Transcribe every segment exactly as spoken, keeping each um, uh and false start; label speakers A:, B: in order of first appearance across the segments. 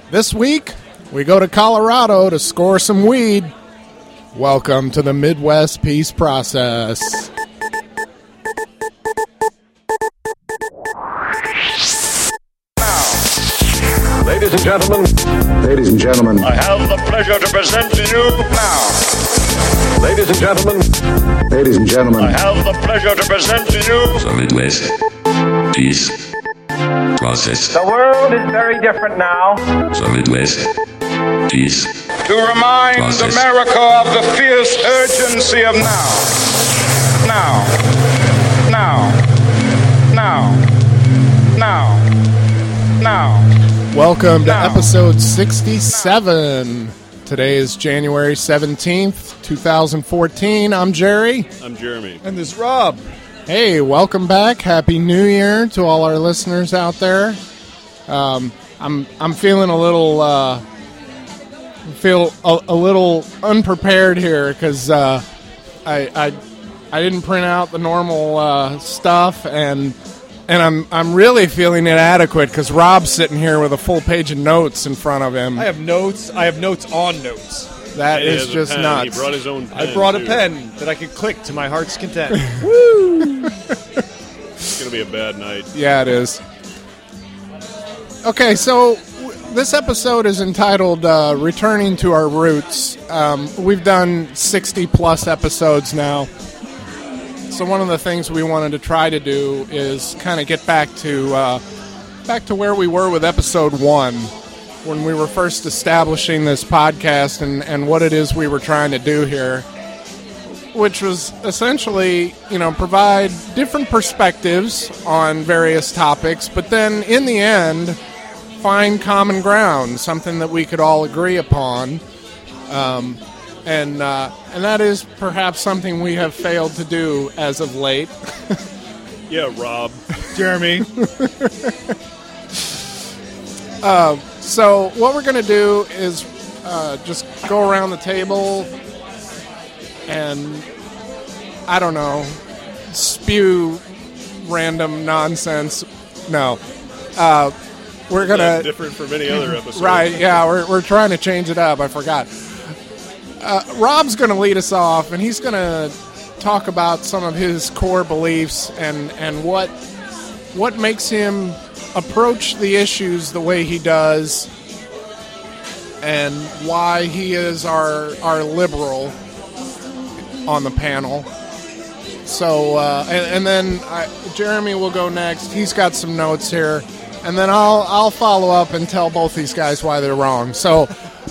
A: This week, we go to Colorado to score some weed. Welcome to the Midwest Peace Process.
B: Ladies and gentlemen.
C: Ladies and gentlemen.
B: I have the pleasure to present to you now. Ladies and gentlemen.
C: Ladies and gentlemen.
B: I have the pleasure to present to you
D: the Midwest Peace Process.
E: The world is very different now.
D: The Midwest Peace
B: to remind
D: Process.
B: America of the fierce urgency of now. Now. Now. Now. Now. Now.
A: Welcome to
B: Now.
A: episode sixty-seven. Today is January seventeenth, twenty fourteen. I'm Jerry.
F: I'm Jeremy.
G: And this is Rob.
A: Hey, welcome back. Happy New Year to all our listeners out there. Um, I'm I'm feeling a little uh, feel a, a little unprepared here because uh, I, I I didn't print out the normal uh, stuff and and I'm I'm really feeling inadequate because Rob's sitting here with a full page of notes in front of him.
G: I have notes. I have notes on notes.
A: That
F: He
A: is
F: has a
A: just
F: pen.
A: nuts.
F: He brought his own pen.
G: I brought a
F: too.
G: pen that I could click to my heart's content.
A: Woo!
F: It's going to be a bad night.
A: Yeah, it is. Okay, so w- this episode is entitled uh, Returning to Our Roots. Um, we've done sixty plus episodes now. So one of the things we wanted to try to do is kind of get back to uh, back to where we were with episode one, when we were first establishing this podcast and, and what it is we were trying to do here, which was essentially, you know, provide different perspectives on various topics, but then in the end, find common ground, something that we could all agree upon. Um, and uh, and that is perhaps something we have failed to do as of late.
F: Yeah, Rob.
G: Jeremy.
A: uh, so what we're going to do is uh, just go around the table and, I don't know, spew random nonsense. No. Uh, we're going
F: That's
A: to...
F: different from any other episode.
A: Right, yeah, we're, we're trying to change it up. I forgot. Uh, Rob's going to lead us off, and he's going to talk about some of his core beliefs and, and what what makes him approach the issues the way he does and why he is our, our liberal on the panel. So, uh, and, and then I, Jeremy will go next. He's got some notes here. And then I'll I'll follow up and tell both these guys why they're wrong. So,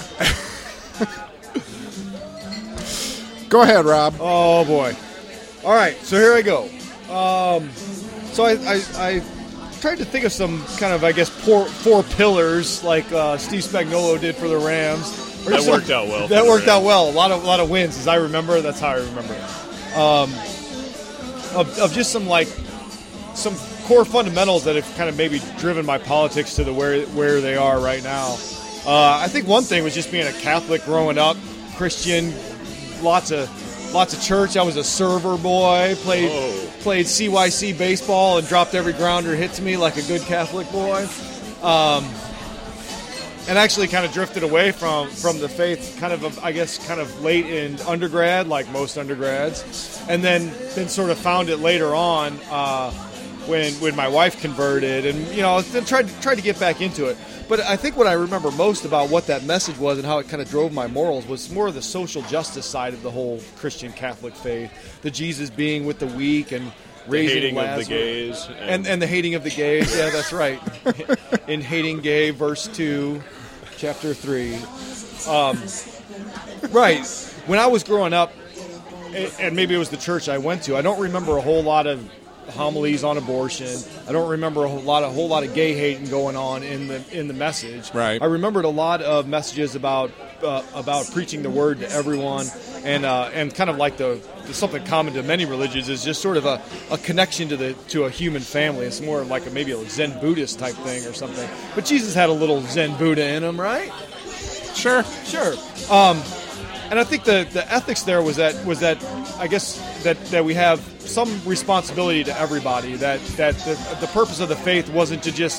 A: go ahead, Rob.
G: Oh, boy. All right, so here I go. Um, so I, I, I tried to think of some kind of, I guess, four, four pillars like uh, Steve Spagnuolo did for the Rams. Or
F: That
G: some-
F: worked out well.
G: That
F: for the
G: worked out
F: Rams.
G: well. A lot of a lot of wins, as I remember. That's how I remember it. Um, of, of just some, like, some core fundamentals that have kind of maybe driven my politics to the where where they are right now. Uh, I think one thing was just being a Catholic growing up, Christian, lots of lots of church. I was a server boy, played
F: Whoa.
G: played C Y C baseball and dropped every grounder hit to me like a good Catholic boy. Um, and actually kind of drifted away from, from the faith kind of, I guess, kind of late in undergrad, like most undergrads. And then, then sort of found it later on uh, when when my wife converted. And, you know, then tried, tried to get back into it. But I think what I remember most about what that message was and how it kind of drove my morals was more of the social justice side of the whole Christian Catholic faith. The Jesus being with the weak and
F: The
G: raising
F: hating
G: Lazarus.
F: of the gays.
G: And, and the hating of the gays, yeah, that's right. In Hating Gay, verse two, chapter three. Um, right. When I was growing up, and maybe it was the church I went to, I don't remember a whole lot of homilies on abortion. I don't remember a whole lot, a whole lot of gay hating going on in the in the message.
A: Right.
G: I remembered a lot of messages about uh, about preaching the word to everyone, and uh, and kind of like the, the something common to many religions is just sort of a, a connection to the to a human family. It's more like a, maybe a Zen Buddhist type thing or something. But Jesus had a little Zen Buddha in him, right?
A: Sure.
G: Sure. Um, and I think the, the ethics there was that was that I guess that, that we have some responsibility to everybody. That that the, the purpose of the faith wasn't to just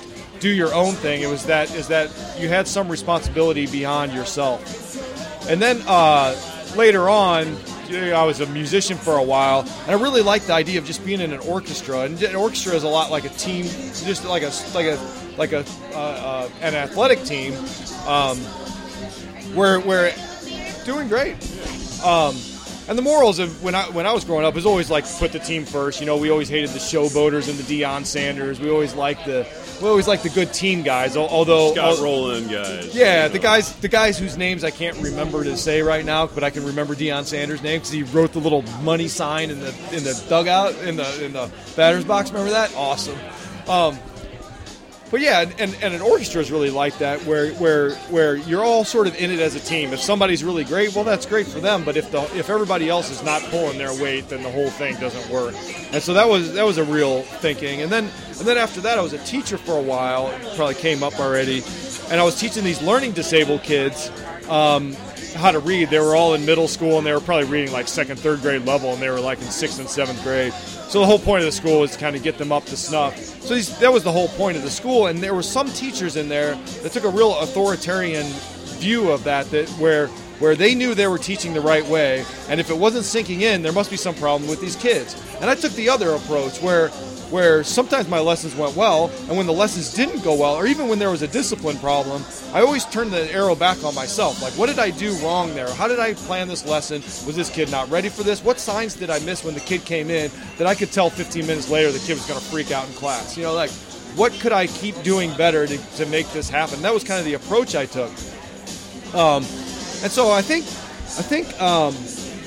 G: do your own thing. It was that is that you had some responsibility beyond yourself. And then uh, later on, you know, I was a musician for a while, and I really liked the idea of just being in an orchestra. And an orchestra is a lot like a team, just like a like a like a uh, uh, an athletic team, um, where where doing great. Um, and the morals of when I when I was growing up was always like put the team first. You know, we always hated the showboaters and the Deion Sanders. We always liked the we always liked the good team guys. Although
F: Scott Rowland guys.
G: Yeah,
F: you know.
G: the guys the guys whose names I can't remember to say right now, but I can remember Deion Sanders' name because he wrote the little money sign in the in the dugout in the in the batter's box. Remember that? Awesome. Um, But yeah, and, and an orchestra is really like that, where where where you're all sort of in it as a team. If somebody's really great, well, that's great for them. But if the if everybody else is not pulling their weight, then the whole thing doesn't work. And so that was that was a real thinking. And then and then after that, I was a teacher for a while. It probably came up already, and I was teaching these learning disabled kids um, how to read. They were all in middle school, and they were probably reading like second, third grade level, and they were like in sixth and seventh grade. So the whole point of the school was to kind of get them up to snuff. So these, that was the whole point of the school, and there were some teachers in there that took a real authoritarian view of that, that where where they knew they were teaching the right way, and if it wasn't sinking in, there must be some problem with these kids. And I took the other approach, where where sometimes my lessons went well, and when the lessons didn't go well, or even when there was a discipline problem, I always turned the arrow back on myself. Like, what did I do wrong there? How did I plan this lesson? Was this kid not ready for this? What signs did I miss when the kid came in that I could tell fifteen minutes later the kid was going to freak out in class? You know, like, what could I keep doing better to, to make this happen? That was kind of the approach I took. Um, and so I think, I think, um,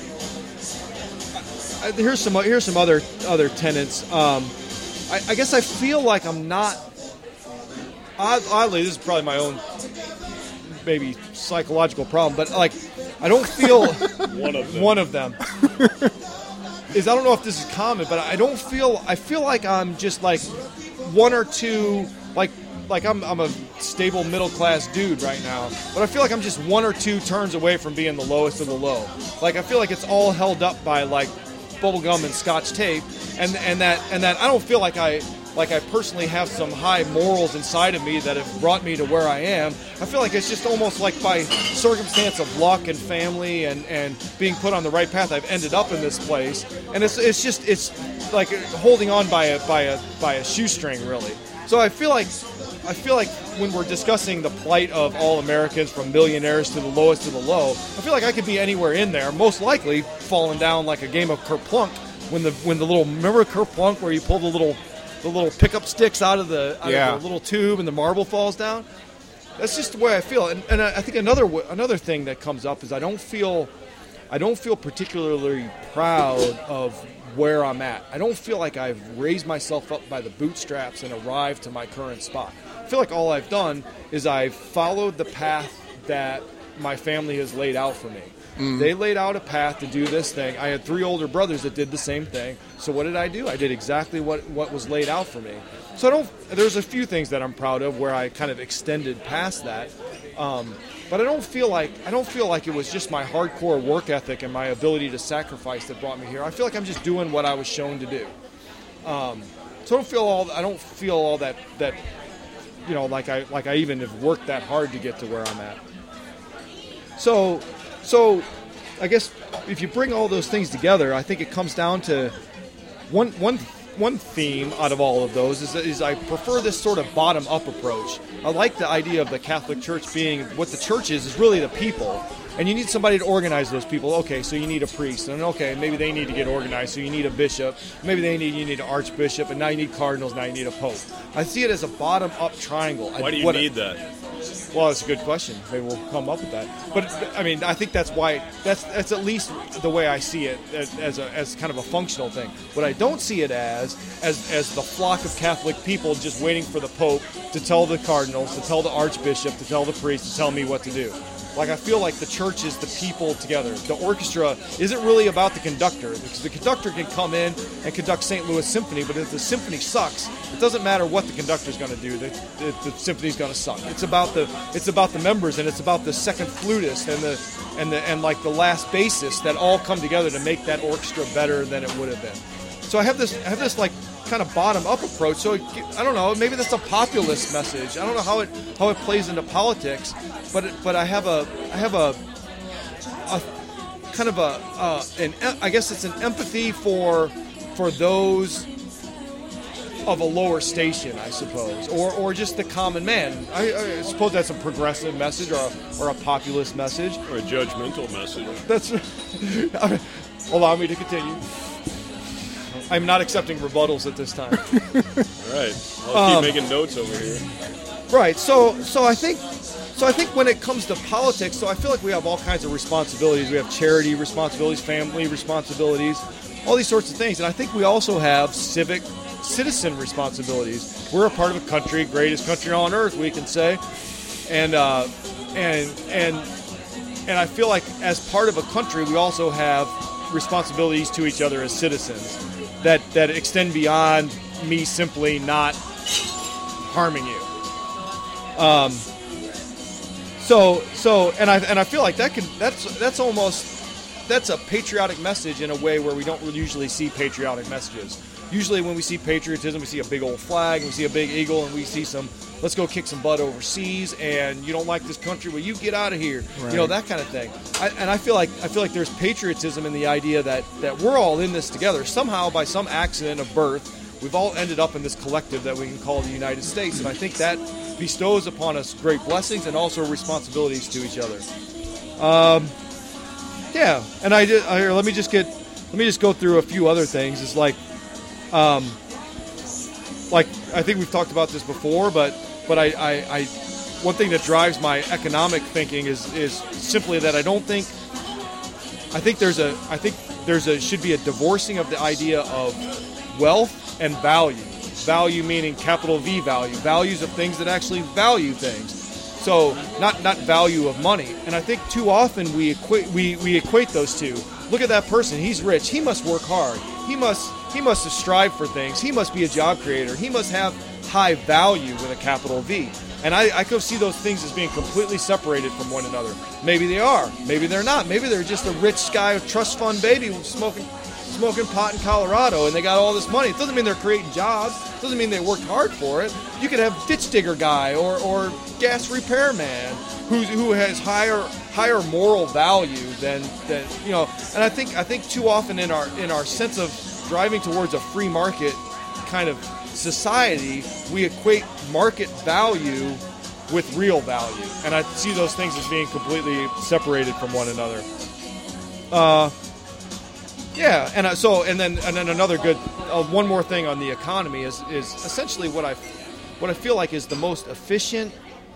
G: I, here's some here's some other other tenets. Um, I, I guess I feel like I'm not. Oddly, this is probably my own maybe psychological problem, but like I don't feel
F: One of them.
G: one of them is I don't know if this is common, but I don't feel I feel like I'm just like one or two like like I'm I'm a stable middle class dude right now, but I feel like I'm just one or two turns away from being the lowest of the low. Like I feel like it's all held up by like bubble gum and scotch tape, and and that and that I don't feel like I like I personally have some high morals inside of me that have brought me to where I am. I feel like it's just almost like by circumstance of luck and family and, and being put on the right path, I've ended up in this place. And it's it's just it's like holding on by a by a by a shoestring, really. So I feel like I feel like when we're discussing the plight of all Americans, from millionaires to the lowest to the low, I feel like I could be anywhere in there, most likely falling down like a game of Kerplunk when the when the little remember Kerplunk where you pull the little the little pickup sticks out of the out
A: Yeah.
G: of the little tube and the marble falls down. That's just the way I feel. And, and I think another w- another thing that comes up is I don't feel I don't feel particularly proud of where I'm at. I don't feel like I've raised myself up by the bootstraps and arrived to my current spot. I feel like all I've done is I've followed the path that my family has laid out for me. Mm. They laid out a path to do this thing. I had three older brothers that did the same thing. So what did I do? I did exactly what, what was laid out for me. So I don't. There's a few things that I'm proud of where I kind of extended past that. Um, but I don't feel like I don't feel like it was just my hardcore work ethic and my ability to sacrifice that brought me here. I feel like I'm just doing what I was shown to do. Um, so I don't feel all I don't feel all that that you know like I like I even have worked that hard to get to where I'm at. So so I guess if you bring all those things together, I think it comes down to one one. One theme out of all of those is, is I prefer this sort of bottom-up approach. I like the idea of the Catholic Church being what the church is, is really the people. And you need somebody to organize those people. Okay, so you need a priest. And okay, maybe they need to get organized, so you need a bishop. Maybe they need you need an archbishop, and now you need cardinals, now you need a pope. I see it as a bottom-up triangle.
F: Why
G: I,
F: do you
G: what,
F: need that?
G: Well, it's a good question. Maybe we'll come up with that. But I mean, I think that's why that's that's at least the way I see it as a as kind of a functional thing. What I don't see it as as as the flock of Catholic people just waiting for the Pope to tell the cardinals, to tell the archbishop, to tell the priest, to tell me what to do. Like I feel like the church is the people together. The orchestra isn't really about the conductor, because the conductor can come in and conduct Saint Louis Symphony, but if the symphony sucks, it doesn't matter what the conductor's going to do. The, the, the symphony's going to suck. It's about the it's about the members, and it's about the second flutist and the and the and like the last bassist that all come together to make that orchestra better than it would have been. So I have this I have this like kind of bottom up approach. So it, I don't know, maybe that's a populist message. I don't know how it how it plays into politics, but it, but I have a I have a, a kind of a uh, an I guess it's an empathy for for those of a lower station, I suppose, or or just the common man. I, I suppose that's a progressive message, or a, or a populist message,
F: or a judgmental message.
G: That's allow me to continue. I'm not accepting rebuttals at this time.
F: All right, I'll
G: Um,
F: keep making notes over here.
G: Right. So so I think so I think when it comes to politics, so I feel like we have all kinds of responsibilities. We have charity responsibilities, family responsibilities, all these sorts of things, and I think we also have civic citizen responsibilities. We're a part of a country, greatest country on earth, we can say, and uh, and and and I feel like as part of a country, we also have responsibilities to each other as citizens that that extend beyond me simply not harming you. Um. So so and I and I feel like that can that's that's almost that's a patriotic message in a way where we don't usually see patriotic messages. Usually when we see patriotism, we see a big old flag, and we see a big eagle, and we see some, let's go kick some butt overseas, and you don't like this country, well, you get out of here.
A: Right.
G: You know, that kind of thing. I, and I feel like I feel like there's patriotism in the idea that, that we're all in this together. Somehow, by some accident of birth, we've all ended up in this collective that we can call the United States, and I think that bestows upon us great blessings and also responsibilities to each other. Um, yeah, and I did. Here, let me just get, let me just go through a few other things. It's like. Um, like I think we've talked about this before, but but I, I, I one thing that drives my economic thinking is is simply that I don't think I think there's a I think there's a should be a divorcing of the idea of wealth and value. Value meaning capital V value, values of things that actually value things. So not not value of money. And I think too often we equate we, we equate those two. Look at that person. He's rich. He must work hard. He must he must strive for things. He must be a job creator. He must have high value with a capital V. And I, I could see those things as being completely separated from one another. Maybe they are. Maybe they're not. Maybe they're just a rich guy, trust fund baby smoking smoking pot in Colorado, and they got all this money. It doesn't mean they're creating jobs. It doesn't mean they worked hard for it. You could have ditch digger guy or, or gas repair man who who has higher higher moral value than than you know. And I think I think too often in our in our sense of driving towards a free market kind of society, we equate market value with real value, and I see those things as being completely separated from one another. Uh, yeah, and uh, so and then and then another good uh, one more thing on the economy is is essentially what I what I feel like is the most efficient,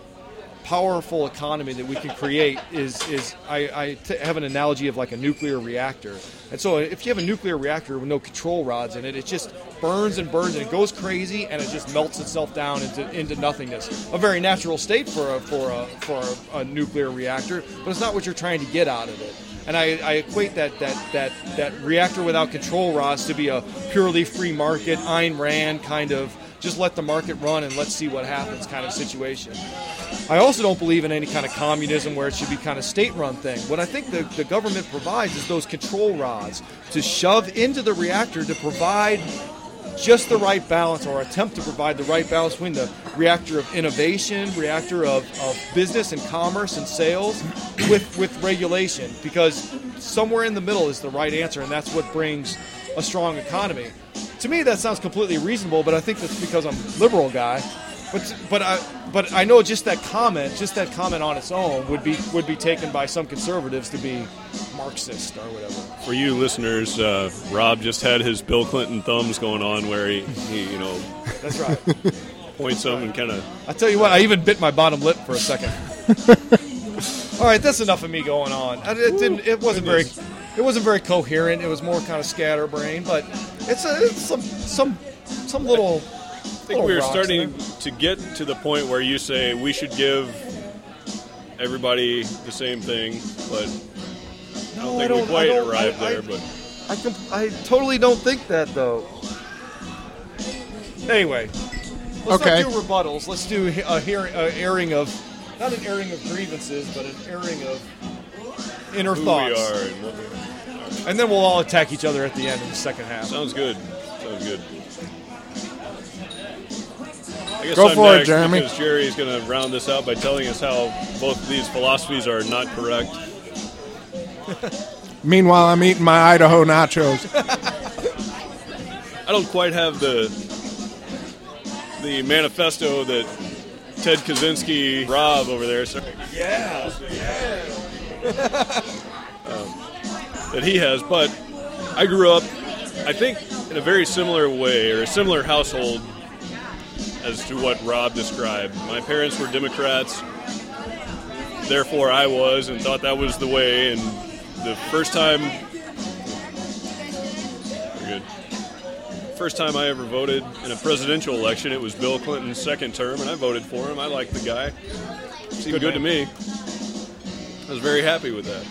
G: powerful economy that we can create is is I, I t- have an analogy of like a nuclear reactor. And so if you have a nuclear reactor with no control rods in it, it just burns and burns and it goes crazy and it just melts itself down into into nothingness. A very natural state for a for a for a, a nuclear reactor, but it's not what you're trying to get out of it. And I, I equate that, that that that reactor without control rods to be a purely free market, Ayn Rand kind of just let the market run and let's see what happens kind of situation. I also don't believe in any kind of communism where it should be kind of state-run thing. What I think the, the government provides is those control rods to shove into the reactor to provide just the right balance or attempt to provide the right balance between the reactor of innovation, reactor of, of business and commerce and sales with, with regulation, because somewhere in the middle is the right answer, and that's what brings a strong economy. To me, that sounds completely reasonable, but I think that's because I'm a liberal guy. But but I but I know just that comment, just that comment on its own would be would be taken by some conservatives to be Marxist or whatever.
F: For you listeners, uh, Rob just had his Bill Clinton thumbs going on, where he, he you know,
G: That's right.
F: points them and kind of.
G: I tell you what, I even bit my bottom lip for a second. All right, that's enough of me going on. It didn't. It wasn't very. It wasn't very coherent. It was more kind of scatterbrained, but it's, a, it's some some some little.
F: I think we were starting to get to the point where you say we should give everybody the same thing, but I don't
G: No,
F: think
G: I don't,
F: we quite
G: I don't,
F: arrived
G: I,
F: there.
G: I,
F: But
G: I, comp- I totally don't think that, though. Anyway, let's
A: Okay.
G: not do rebuttals. Let's do a hearing, a airing of, not an airing of grievances, but an airing of inner
F: who
G: thoughts.
F: we are and what we
G: And then we'll all attack each other at the end in the second half.
F: sounds good. Sounds good. I guess
A: Go
F: I'm
A: for it,
F: next
A: Jeremy.
F: Because Jerry's going to round this out by telling us how both of these philosophies are not correct.
A: Meanwhile, I'm eating my Idaho nachos.
F: I don't quite have the the manifesto that Ted Kaczynski, Rob over there, sorry,
G: Yeah.
F: um, that he has, but I grew up, I think, in a very similar way, or a similar household as to what Rob described. My parents were Democrats, therefore I was, and thought that was the way, and the first time, we're good. First time I ever voted in a presidential election, it was Bill Clinton's second term, and I voted for him. I liked the guy. Seemed good, good to me. I was very happy with that.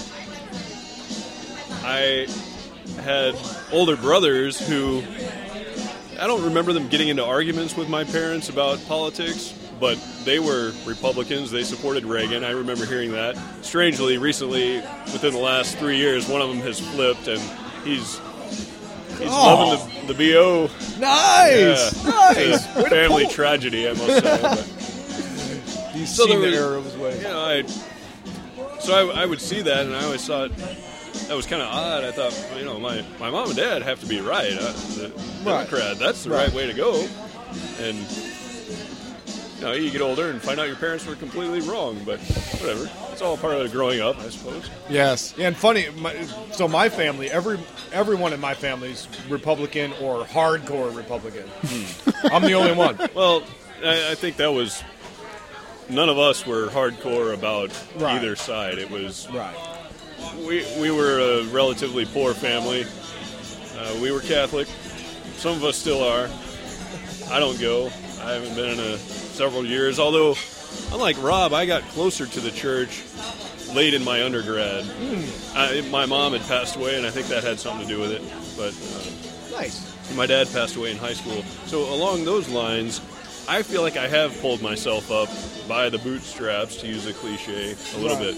F: I had older brothers who, I don't remember them getting into arguments with my parents about politics, but they were Republicans. They supported Reagan. I remember hearing that. Strangely, recently, within the last three years, one of them has flipped, and he's he's
G: Oh.
F: loving the, the B O.
G: Nice.
F: Yeah.
G: Nice.
F: It's a family tragedy, I must say. But,
G: You've
F: So
G: seen
F: there
G: the
F: was-
G: error of his way.
F: you know, I, so I, I would see that, and I always thought that was kind of odd. I thought, you know, my, my mom and dad have to be right. Uh, the
G: Right.
F: Democrat, that's the
G: Right.
F: right way to go. And, you know, you get older and find out your parents were completely wrong, but whatever. It's all part of growing up, I suppose.
A: Yes.
G: Yeah, and funny. My, so my family, every everyone in my family is Republican or hardcore Republican. I'm the only one.
F: Well, I, I think that was, none of us were hardcore about
G: Right.
F: either side. It was,
G: Right.
F: we, we were a relatively poor family. Uh, we were Catholic. Some of us still are. I don't go. I haven't been in a several years. Although, unlike Rob, I got closer to the church late in my undergrad. I, my mom had passed away, and I think that had something to do with it. But uh,
G: Nice.
F: my dad passed away in high school. So along those lines, I feel like I have pulled myself up by the bootstraps, to use a cliche, a little
G: Right.
F: bit.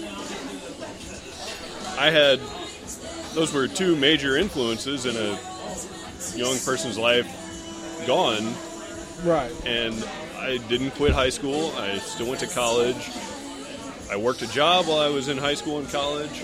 F: I had, those were two major influences in a young person's life gone,
G: Right.
F: and I didn't quit high school. I still went to college. I worked a job while I was in high school and college.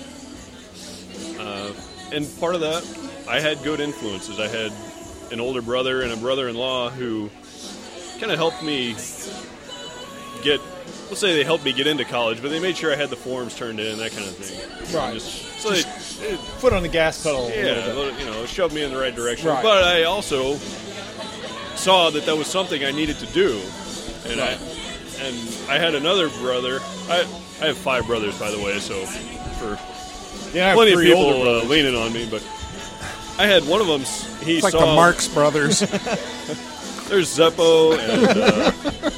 F: Uh, and part of that, I had good influences. I had an older brother and a brother-in-law who kind of helped me get, let's say they helped me get into college, but they made sure I had the forms turned in, that kind of thing.
G: Right.
F: Just, so they, it,
G: Foot on the gas pedal. a
F: yeah,
G: little bit.
F: you know, shoved me in the right direction.
G: Right.
F: But I also saw that that was something I needed to do, and
G: Right.
F: I and I had another brother. I I have five brothers, by the way, so for
G: Yeah, I have
F: plenty of
G: three
F: people
G: older
F: uh,
G: brothers.
F: leaning on me, but I had one of them. He
A: It's like
F: saw
A: the Marx Brothers.
F: there's Zeppo, and uh,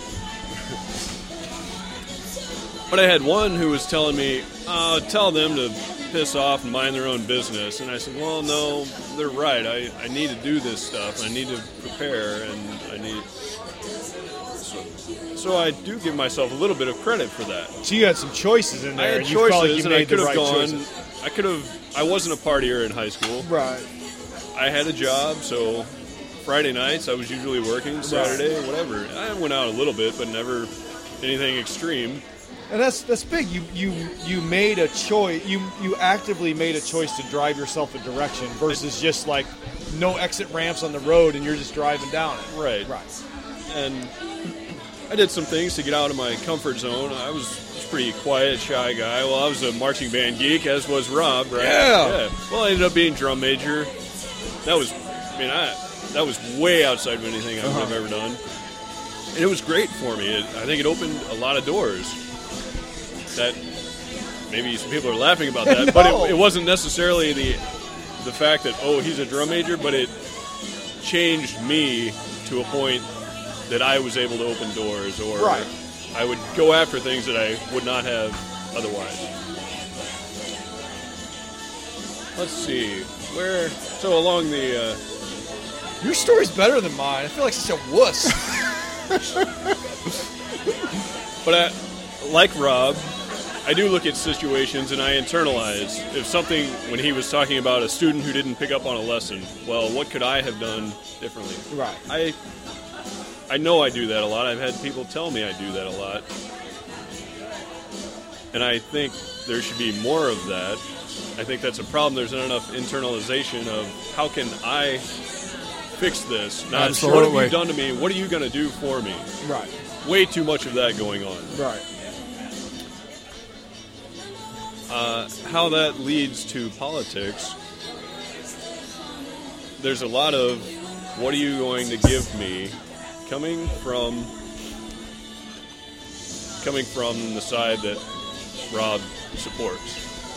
F: but I had one who was telling me, uh, tell them to piss off and mind their own business. And I said, well, no, they're right. I, I need to do this stuff. I need to prepare, and I need. So, so I do give myself a little bit of credit for that.
G: So you had some choices in
F: I
G: there.
F: had
G: and you felt like
F: choices,
G: you
F: and I
G: made the
F: could have
G: right
F: gone.
G: choices.
F: I could have. I wasn't a partier in high school.
G: Right.
F: I had a job, so Friday nights I was usually working. Saturday, whatever. I went out a little bit, but never anything extreme.
G: And that's that's big. You you you made a choice. You you actively made a choice to drive yourself a direction versus just like no exit ramps on the road and you're just driving down it.
F: Right.
G: Right.
F: And I did some things to get out of my comfort zone. I was a pretty quiet, shy guy. Well, I was a marching band geek, as was Rob, right?
G: Yeah.
F: Well, I ended up being drum major. That was, I mean, I that was way outside of anything I would have ever done. And it was great for me. It, I think it opened a lot of doors. That maybe some people are laughing about that, but
G: No.
F: it, it wasn't necessarily the the fact that, oh, he's a drum major, but it changed me to a point that I was able to open doors, or
G: Right.
F: I would go after things that I would not have otherwise. Let's see, where, so along the, uh,
G: Your story's better than mine. I feel like such a wuss.
F: but I, like Rob, I do look at situations and I internalize. If something, when he was talking about a student who didn't pick up on a lesson, well, what could I have done differently?
G: Right.
F: I I know I do that a lot. I've had people tell me I do that a lot. And I think there should be more of that. I think that's a problem. There's not enough internalization of how can I fix this? Not
A: Absolutely.
F: what have you done to me? What are you going to do for me?
G: Right.
F: Way too much of that going on.
G: Right.
F: Uh, how that leads to politics, there's a lot of what are you going to give me coming from coming from the side that Rob supports.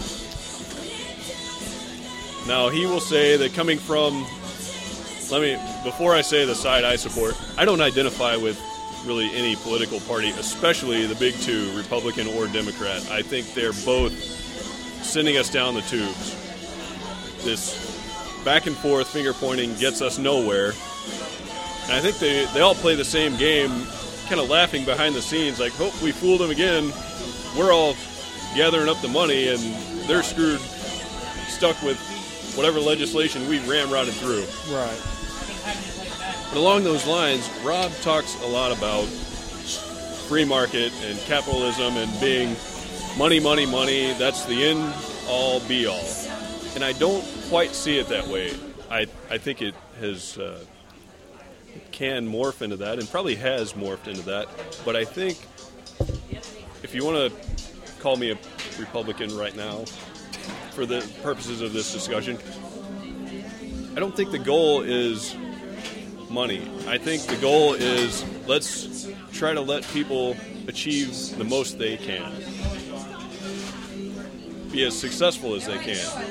F: Now he will say that coming from let me before I say the side I support, I don't identify with really any political party, especially the big two, Republican or Democrat. I think they're both sending us down the tubes. This back and forth finger pointing gets us nowhere. And I think they, they all play the same game, kind of laughing behind the scenes, like, hope we fooled them again. We're all gathering up the money, and they're screwed, stuck with whatever legislation we ramrodded through.
G: Right.
F: But along those lines, Rob talks a lot about free market and capitalism and being money, money, money, that's the end all be all. And I don't quite see it that way. I I think it has uh, it can morph into that and probably has morphed into that. But I think if you want to call me a Republican right now for the purposes of this discussion, I don't think the goal is money. I think the goal is let's try to let people achieve the most they can. Be as successful as they can.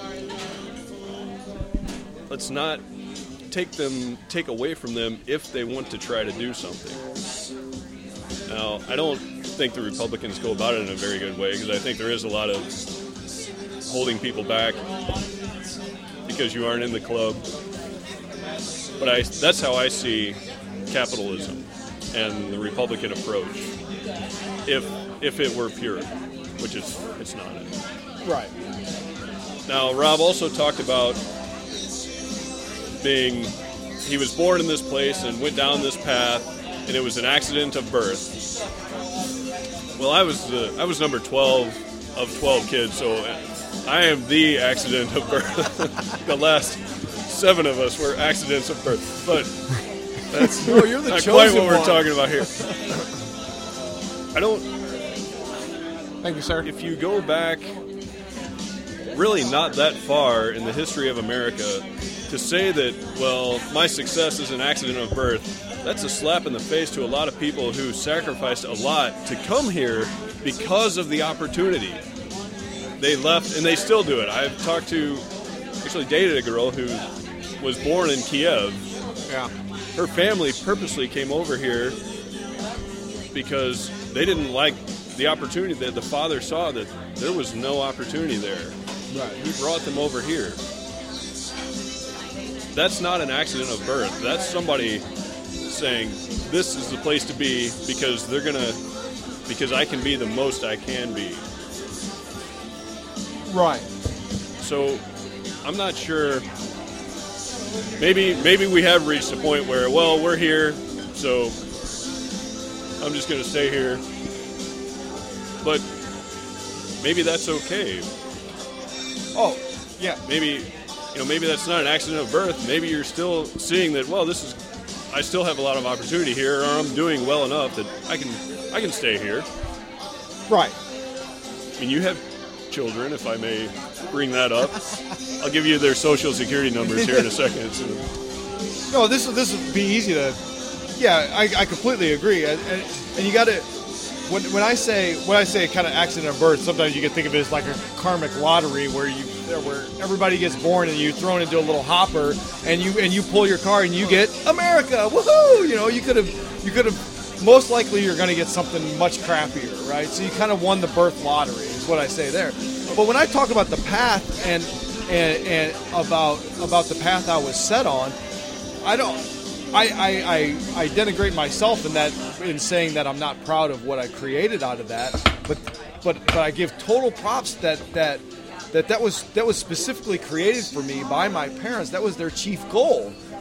F: Let's not take them, take away from them if they want to try to do something. Now, I don't think the Republicans go about it in a very good way because I think there is a lot of holding people back because you aren't in the club. But I, that's how I see capitalism and the Republican approach. If if it were pure, which is it's not.
G: Right.
F: Now, Rob also talked about being, he was born in this place and went down this path, and it was an accident of birth. Well, I was uh, I was number twelve of twelve kids, so I am the accident of birth. The last seven of us were accidents of birth, but that's
G: no, you're the
F: not
G: chosen
F: quite what we're
G: one.
F: talking about here. I don't.
A: Thank you, sir.
F: If you go back really not that far in the history of America, to say that, well, my success is an accident of birth, that's a slap in the face to a lot of people who sacrificed a lot to come here because of the opportunity. They left, and they still do it. I've talked to, actually dated a girl who was born in Kiev.
A: Yeah.
F: Her family purposely came over here because they didn't like the opportunity that the father saw that there was no opportunity there.
G: Right.
F: He brought them over here. That's not an accident of birth. That's somebody saying, this is the place to be because they're going to, because I can be the most I can be.
G: Right.
F: So I'm not sure. Maybe maybe we have reached a point where, well, we're here, so I'm just going to stay here. But maybe that's okay.
G: Oh, yeah.
F: Maybe, you know, maybe that's not an accident of birth. Maybe you're still seeing that, well, this is, I still have a lot of opportunity here, or I'm doing well enough that I can I can stay here.
G: Right.
F: I mean, you have children, if I may bring that up. I'll give you their social security numbers here in a second. So.
G: No, this this would be easy to. Yeah, I, I completely agree, and, and, and you got to. When, when I say when I say kind of accident of birth, sometimes you can think of it as like a karmic lottery where you where everybody gets born and you're thrown into a little hopper and you and you pull your card and you get America, woohoo! You know, you could have you could have most likely you're going to get something much crappier, right? So you kind of won the birth lottery is what I say there. But when I talk about the path and and, and about about the path I was set on, I don't. I, I, I, I denigrate myself in that in saying that I'm not proud of what I created out of that, but but but I give total props that that that that was that was specifically created for me by my parents. That was their chief goal,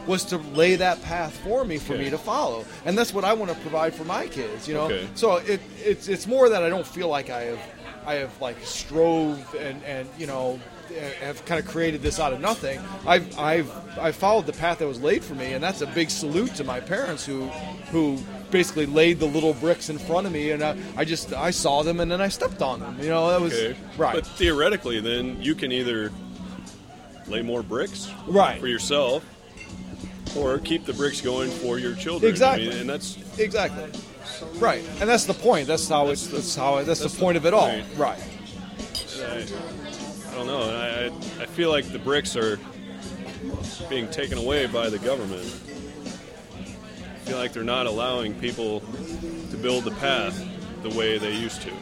G: was to lay that path for me, for
F: Okay.
G: me to follow, and that's what I want to provide for my kids. You know,
F: Okay.
G: so it it's it's more that I don't feel like I have I have like strove and and you know have kind of created this out of nothing. I've I've I've followed the path that was laid for me, and that's a big salute to my parents who who basically laid the little bricks in front of me, and I, I just I saw them and then I stepped on them. You know, that was
F: Okay.
G: right.
F: But theoretically, then you can either lay more bricks
G: Right.
F: for yourself, or keep the bricks going for your children.
G: Exactly.
F: I mean, and that's
G: Exactly. Right, and that's the point. That's how it's. That's how. That's,
F: that's
G: the
F: the
G: point of it all.
F: point.
G: Right.
F: I, I don't know. And I, I I feel like the bricks are being taken away by the government. I feel like they're not allowing people to build the path the way they used to.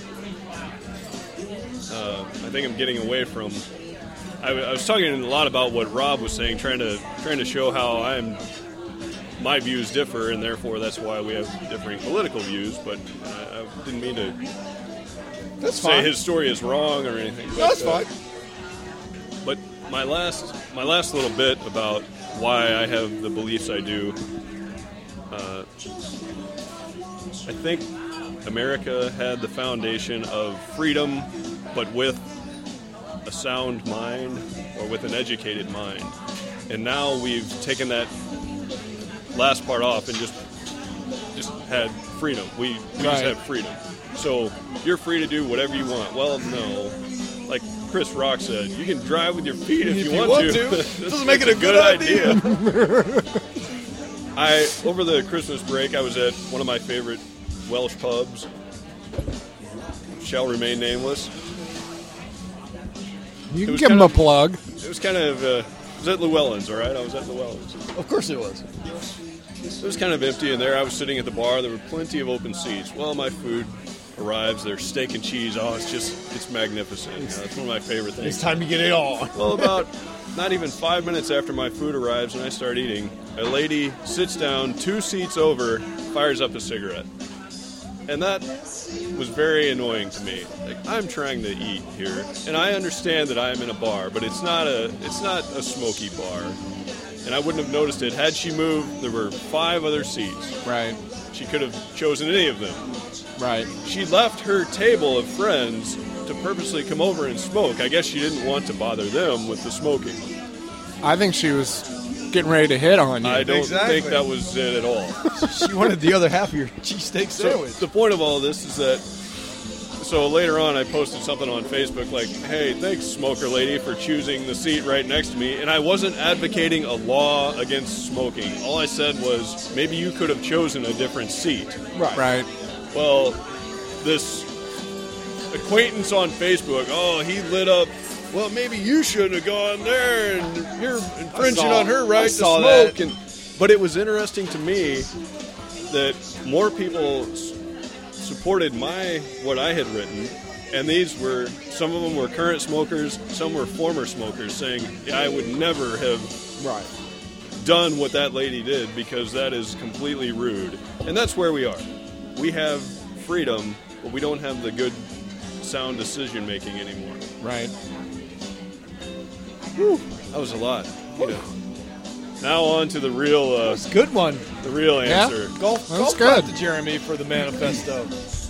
F: Uh, I think I'm getting away from. I, w- I was talking a lot about what Rob was saying, trying to trying to show how I'm. My views differ, and therefore that's why we have differing political views. But I, I didn't mean to
G: That's
F: say
G: fine.
F: his story is wrong or anything. But,
G: No, that's
F: uh,
G: fine.
F: But my last my last little bit about why I have the beliefs I do. Uh, I think America had the foundation of freedom, but with a sound mind or with an educated mind. And now we've taken that last part off and just just had freedom. We, we just
A: Right.
F: have freedom. So you're free to do whatever you want. Well, no. Like Chris Rock said, you can drive with your feet if,
G: If
F: you,
G: you
F: want,
G: want
F: to.
G: to.
F: That's-
G: Doesn't make it
F: that's
G: a good idea.
F: I over the Christmas break, I was at one of my favorite Welsh pubs. Shall remain nameless.
A: You
F: It
A: can
F: was
A: give them
F: kind
A: a
F: of-
A: plug.
F: It was kind of. Uh, I was at Llewellyn's, all right. I was at Llewellyn's.
G: Of course it was.
F: It was kind of empty in there. I was sitting at the bar. There were plenty of open seats. Well, my food arrives. There's steak and cheese. Oh, it's just, it's magnificent. You know, it's one of my favorite things.
G: It's time to get it on.
F: Well, about not even five minutes after my food arrives and I start eating, a lady sits down two seats over, fires up a cigarette. And that was very annoying to me. Like, I'm trying to eat here, and I understand that I am in a bar, but it's not a it's not a smoky bar. And I wouldn't have noticed it had she moved. There were five other seats.
A: Right,
F: She could have chosen any of them.
A: right.
F: She left her table of friends to purposely come over and smoke. I guess she didn't want to bother them with the smoking.
A: I think she was getting ready to hit on you.
F: I don't
G: Exactly.
F: think that was it at all.
G: She wanted the other half of your cheesesteak
F: So
G: sandwich.
F: the point of all this is that, so later on I posted something on Facebook like, hey, thanks, smoker lady, for choosing the seat right next to me. And I wasn't advocating a law against smoking. All I said was, maybe you could have chosen a different seat.
G: Right.
A: Right.
F: Well, this acquaintance on Facebook, oh, he lit up, well, maybe you shouldn't have gone there, and you're infringing
G: saw-
F: on her
G: I
F: right to
G: saw
F: smoke.
G: that.
F: And, but it was interesting to me that more people s- supported my what I had written, and these were, some of them were current smokers, some were former smokers, saying, yeah, I would never have
G: Right.
F: done what that lady did because that is completely rude. And that's where we are. We have freedom, but we don't have the good, sound decision making anymore.
A: Right.
F: That was a lot. You know. Now on to the real, uh,
G: It's a good one.
F: the real
A: Yeah.
F: answer.
G: Golf,
A: That's
G: golf
A: good.
G: clap to Jeremy for the manifesto.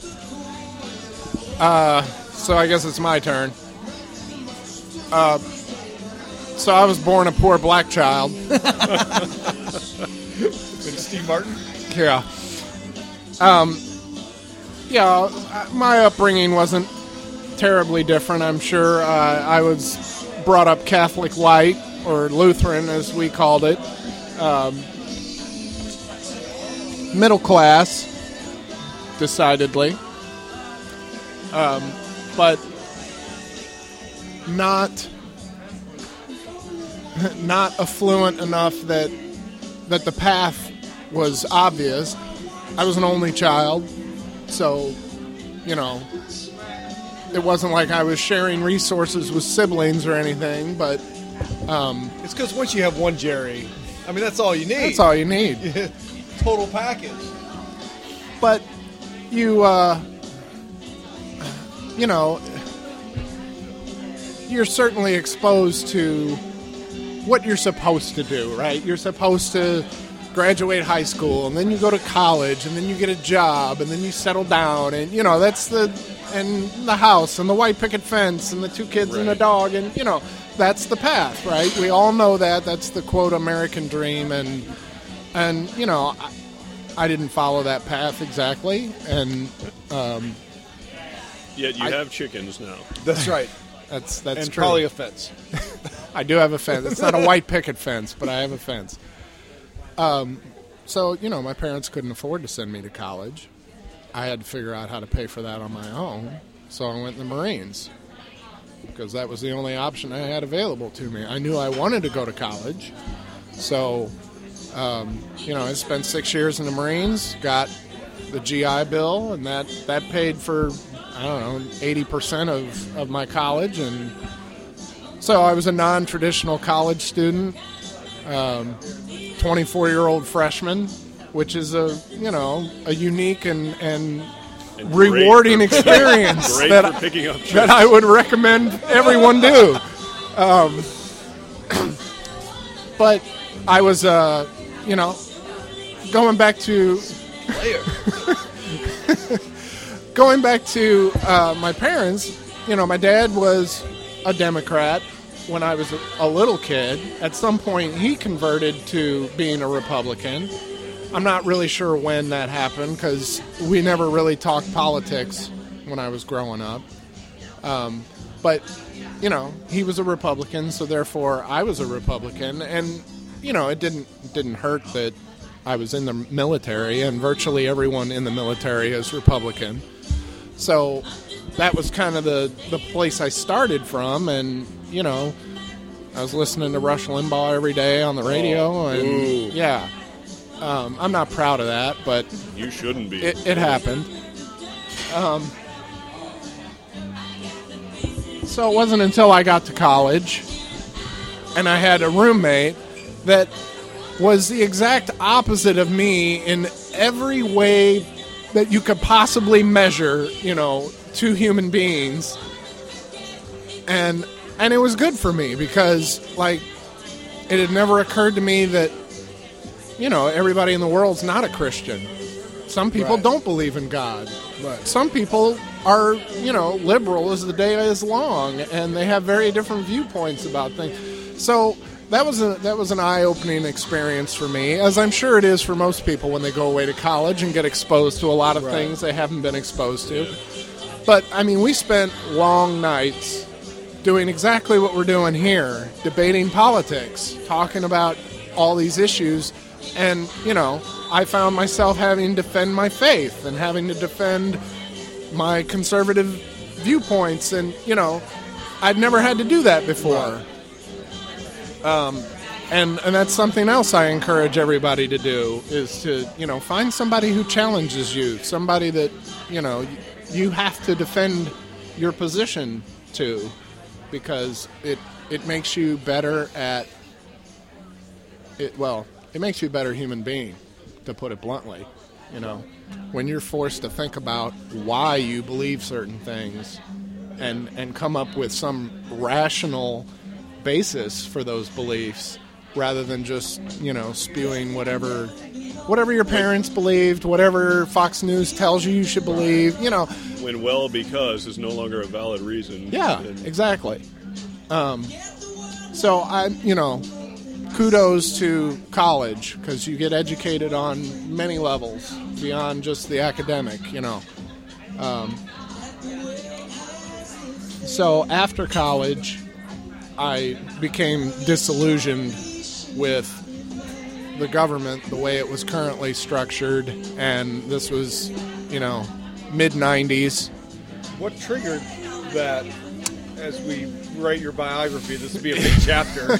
A: So I guess it's my turn. Uh, so I was born a poor black child.
G: Steve Martin.
A: Yeah. Um, yeah, uh, my upbringing wasn't terribly different, I'm sure. Uh, I was brought up Catholic light, or Lutheran as we called it. Um, middle class, decidedly. Um, but not not affluent enough that that the path was obvious. I was an only child, so, you know, it wasn't like I was sharing resources with siblings or anything, but
G: It's because once you have one Jerry, I mean, that's all you need.
A: that's all you need.
G: Total package.
A: But you, uh, you know, you're certainly exposed to what you're supposed to do, right? You're supposed to graduate high school, and then you go to college, and then you get a job, and then you settle down, and, you know, that's the, and the house, and the white picket fence, and the two kids
F: Right.
A: and a dog, and, you know, that's the path, right? We all know that. That's the, quote, American dream, and, and you know, I, I didn't follow that path exactly, and um,
F: Yet you
A: I-
F: have chickens now.
G: That's right.
A: that's that's
G: and
A: true.
G: probably a fence.
A: I do have a fence. It's not a white picket fence, but I have a fence. Um, so, you know, my parents couldn't afford to send me to college. I had to figure out how to pay for that on my own, so I went in the Marines because that was the only option I had available to me. I knew I wanted to go to college, so, um, you know, I spent six years in the Marines, got the G I Bill, and that, that paid for, I don't know, eighty percent of, of my college, and so I was a non-traditional college student, um, twenty-four-year-old freshman, which is a, you know, a unique and, and,
F: And great
A: rewarding
F: for-
A: experience
F: Great
A: that,
F: for picking up
A: that I would recommend everyone do. Um, but I was, uh, you know, going back to going back to uh, my parents. You know, my dad was a Democrat when I was a, a little kid. At some point, he converted to being a Republican. I'm not really sure when that happened because we never really talked politics when I was growing up. Um, but, you know, he was a Republican, so therefore I was a Republican. And, you know, it didn't didn't hurt that I was in the military, and virtually everyone in the military is Republican. So that was kind of the, the place I started from, and, you know, I was listening to Rush Limbaugh every day on the radio, and,
F: Ooh.
A: yeah. Um, I'm not proud of that, but
F: You shouldn't be.
A: it, it happened. Um, so it wasn't until I got to college and I had a roommate that was the exact opposite of me in every way that you could possibly measure, you know, two human beings. And and it was good for me because, like, it had never occurred to me that, you know, everybody in the world's not a Christian. Some people
G: Right.
A: don't believe in God.
G: Right.
A: Some people are, you know, liberal as the day is long, and they have very different viewpoints about things. So that was a that was an eye-opening experience for me, as I'm sure it is for most people when they go away to college and get exposed to a lot of
G: Right.
A: things they haven't been exposed to. But I mean, we spent long nights doing exactly what we're doing here, debating politics, talking about all these issues. And, you know, I found myself having to defend my faith and having to defend my conservative viewpoints. And, you know, I'd never had to do that before. Um, and, and that's something else I encourage everybody to do, is to, you know, find somebody who challenges you, somebody that, you know, you have to defend your position to, because it, it makes you better at it. Well, it makes you a better human being, to put it bluntly. You know, when you're forced to think about why you believe certain things and and come up with some rational basis for those beliefs, rather than just, you know, spewing whatever whatever your parents believed, whatever Fox News tells you you should believe, you know.
F: When well because is no longer a valid reason.
A: Yeah,
F: And
A: exactly. Um, so I, you know, kudos to college, because you get educated on many levels beyond just the academic, you know. Um, so after college, I became disillusioned with the government, the way it was currently structured, and this was, you know, mid nineties.
G: What triggered that? As we write your biography, this would be a big chapter.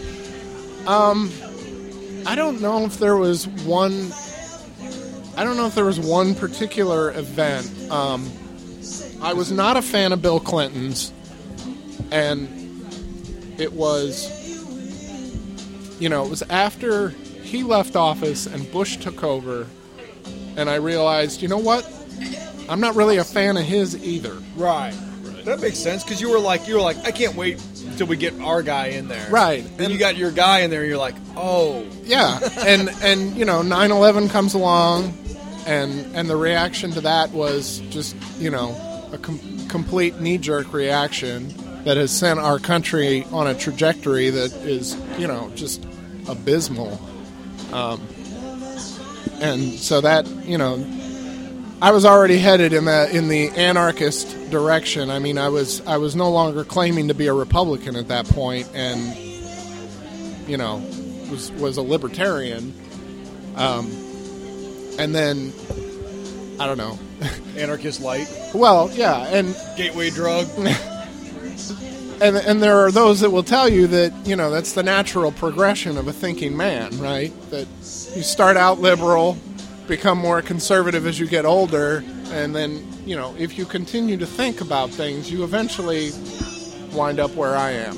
A: I don't know if there was one. I don't know if there was one particular event. Um, I was not a fan of Bill Clinton's, and it was, you know, it was after he left office and Bush took over, and I realized, you know what? I'm not really a fan of his either.
G: Right.
F: right.
G: That makes sense because you were like, you were like, I can't wait until we get our guy in there.
A: Right.
G: Then
A: And-
G: you got your guy in there, and you're like, oh.
A: Yeah, and and you know, nine eleven comes along, and and the reaction to that was just, you know, a com- complete knee-jerk reaction that has sent our country on a trajectory that is, you know, just abysmal. Um, and so that, you know, I was already headed in the in the anarchist direction. I mean, I was I was no longer claiming to be a Republican at that point, and you know, was was a libertarian. Um, and then I don't know.
G: Anarchist light,
A: Well, yeah, and
G: gateway drug.
A: and and there are those that will tell you that, you know, that's the natural progression of a thinking man, right? That you start out liberal, become more conservative as you get older, and then, you know, if you continue to think about things, you eventually wind up where I am.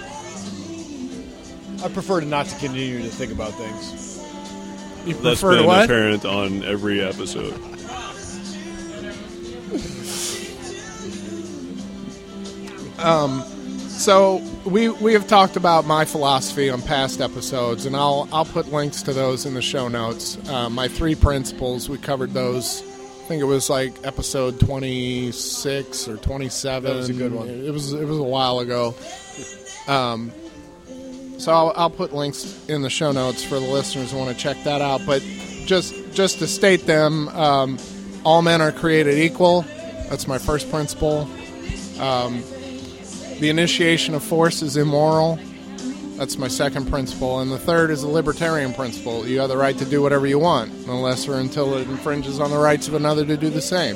G: I prefer to not to continue to think about things.
A: You
F: That's
A: prefer to
F: been
A: what?
F: apparent on every episode.
A: So we we have talked about my philosophy on past episodes, and I'll I'll put links to those in the show notes. Uh, my three principles, we covered those. I think it was like episode twenty-six or twenty-seven.
G: That was a good one.
A: It was it was a while ago. Um, so I'll, I'll put links in the show notes for the listeners who want to check that out. But just just to state them, um, all men are created equal. That's my first principle. Um, The initiation of force is immoral. That's my second principle. And the third is the libertarian principle. You have the right to do whatever you want, unless or until it infringes on the rights of another to do the same.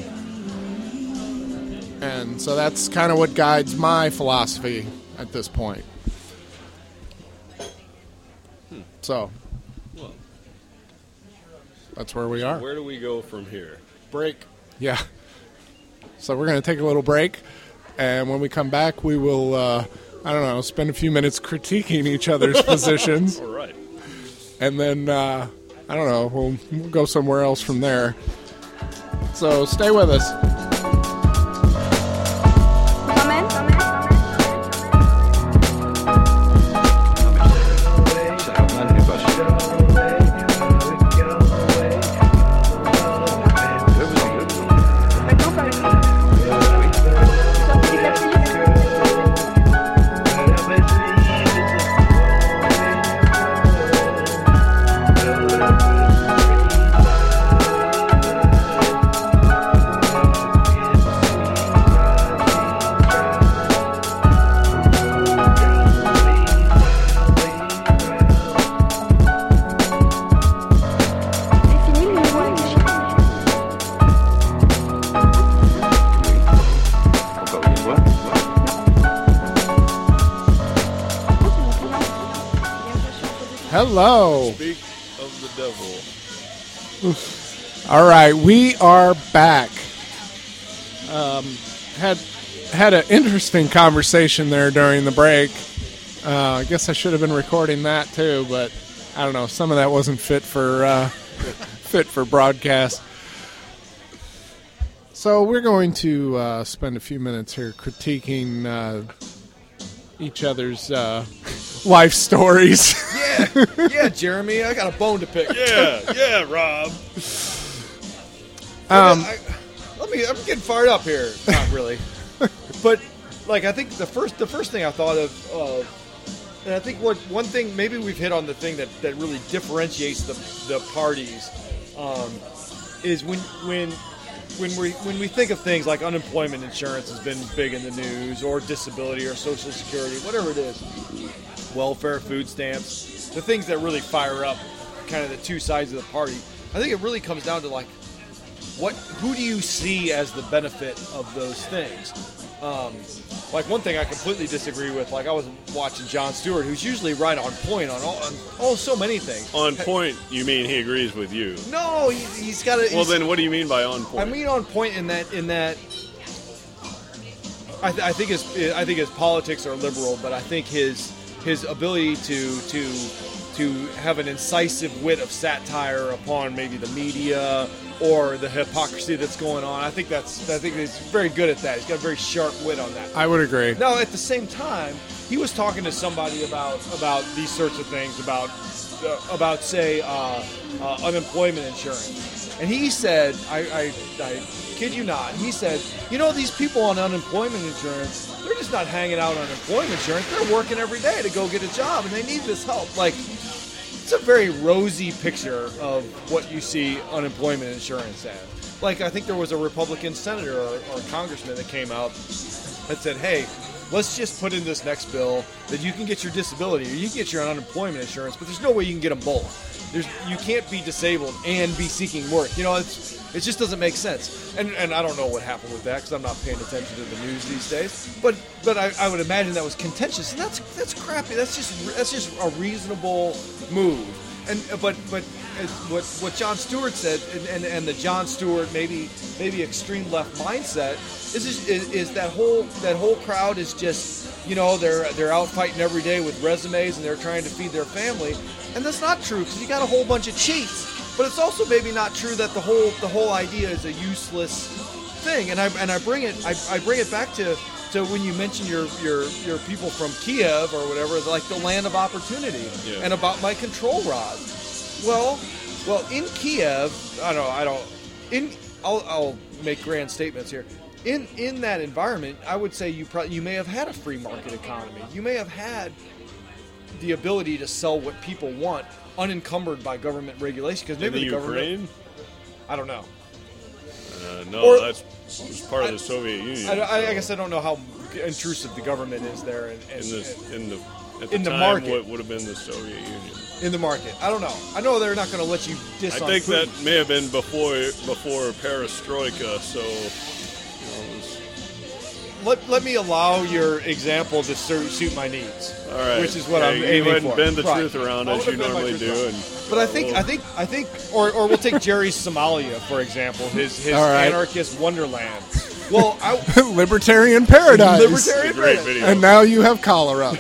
A: And so that's kind of what guides my philosophy at this point. So, that's where we are.
F: Where do we go from here?
A: Break. Yeah. So we're going to take a little break. And when we come back, we will, uh, I don't know, spend a few minutes critiquing each other's positions.
F: All right.
A: And then, uh, I don't know, we'll, we'll go somewhere else from there. So stay with us.
C: Quand même, quand même, quand même. Maintenant, par exemple, sortez du café. Définis le niveau avec les chiffres.
D: Encore une fois.
A: Hello.
F: Speak of the devil.
A: All right, we are back. Um, had had an interesting conversation there during the break. Uh, I guess I should have been recording that too, but I don't know. Some of that wasn't fit for uh, fit for broadcast. So we're going to uh, spend a few minutes here critiquing uh, each other's uh, life stories.
G: Yeah, yeah, Jeremy, I got a bone to pick.
F: Yeah, yeah, Rob.
A: Um,
G: I, let me. I'm getting fired up here. Not really, but like I think the first the first thing I thought of, uh, and I think what one thing maybe we've hit on the thing that, that really differentiates the the parties, um, is when when when we when we think of things like unemployment insurance has been big in the news, or disability, or Social Security, whatever it is, welfare, food stamps, the things that really fire up kind of the two sides of the party. I think it really comes down to like. What? Who do you see as the benefit of those things? Um, like one thing I completely disagree with. Like I was watching Jon Stewart, who's usually right on point on all, on all so many things.
F: On point, you mean he agrees with you?
G: No, he, he's got a.
F: Well, then what do you mean by on point?
G: I mean on point in that in that. I, th- I think his I think his politics are liberal, but I think his his ability to to to have an incisive wit of satire upon maybe the media or the hypocrisy that's going on. I think that's I think he's very good at that. He's got a very sharp wit on that.
A: I would agree.
G: Now, at the same time, he was talking to somebody about about these sorts of things, about uh, about say uh, uh, unemployment insurance, and he said, I, I, I kid you not, he said, you know, these people on unemployment insurance, they're just not hanging out on unemployment insurance. They're working every day to go get a job, and they need this help. Like, it's a very rosy picture of what you see unemployment insurance as. Like, I think there was a Republican senator or, or congressman that came out that said, hey, let's just put in this next bill that you can get your disability or you can get your unemployment insurance, but there's no way you can get them both. There's, you can't be disabled and be seeking work. You know, it's it just doesn't make sense. And and I don't know what happened with that because I'm not paying attention to the news these days. But but I, I would imagine that was contentious, and that's that's crappy. That's just that's just a reasonable move. And but but as what what Jon Stewart said, and, and, and the Jon Stewart maybe maybe extreme left mindset is, is is that whole that whole crowd is just, you know, they're they're out fighting every day with resumes and they're trying to feed their family, and that's not true because you got a whole bunch of cheats. But it's also maybe not true that the whole the whole idea is a useless thing. And I and I bring it I, I bring it back to. So when you mention your, your your people from Kiev or whatever, like the land of opportunity,
F: yeah.
G: and about my control rod. Well, well, in Kiev, I don't, I don't. In, I'll, I'll make grand statements here. In in that environment, I would say you probably you may have had a free market economy. You may have had the ability to sell what people want, unencumbered by government regulation. Because maybe
F: in the,
G: the
F: Ukraine?
G: government. I don't know.
F: Uh, no,
G: Or-
F: that's was part of the Soviet Union.
G: I, I, I
F: so
G: guess I don't know how intrusive the government is there. And, and,
F: in the in the at the
G: in the
F: time,
G: market.
F: what would have been the Soviet Union.
G: in the market. I don't know. I know they're not going to let you diss
F: I
G: on
F: think
G: food.
F: that may have been before before Perestroika. So, you know, it was,
G: Let, let me allow your example to su- suit my needs.
F: all right.
G: Which is what
F: Yeah,
G: I'm
F: you
G: aiming
F: go ahead
G: for.
F: and bend the
G: Right.
F: truth around
G: I
F: as
G: wanna
F: you
G: bend my
F: normally
G: truth
F: do.
G: around.
F: And
G: But I think
F: we'll-
G: I think I think or, or we'll take Jerry's Somalia, for example, his his
A: All right.
G: anarchist wonderland. Well, I
A: Libertarian paradise.
G: libertarian
F: It's a great
G: paradise.
F: video.
A: And now you have cholera.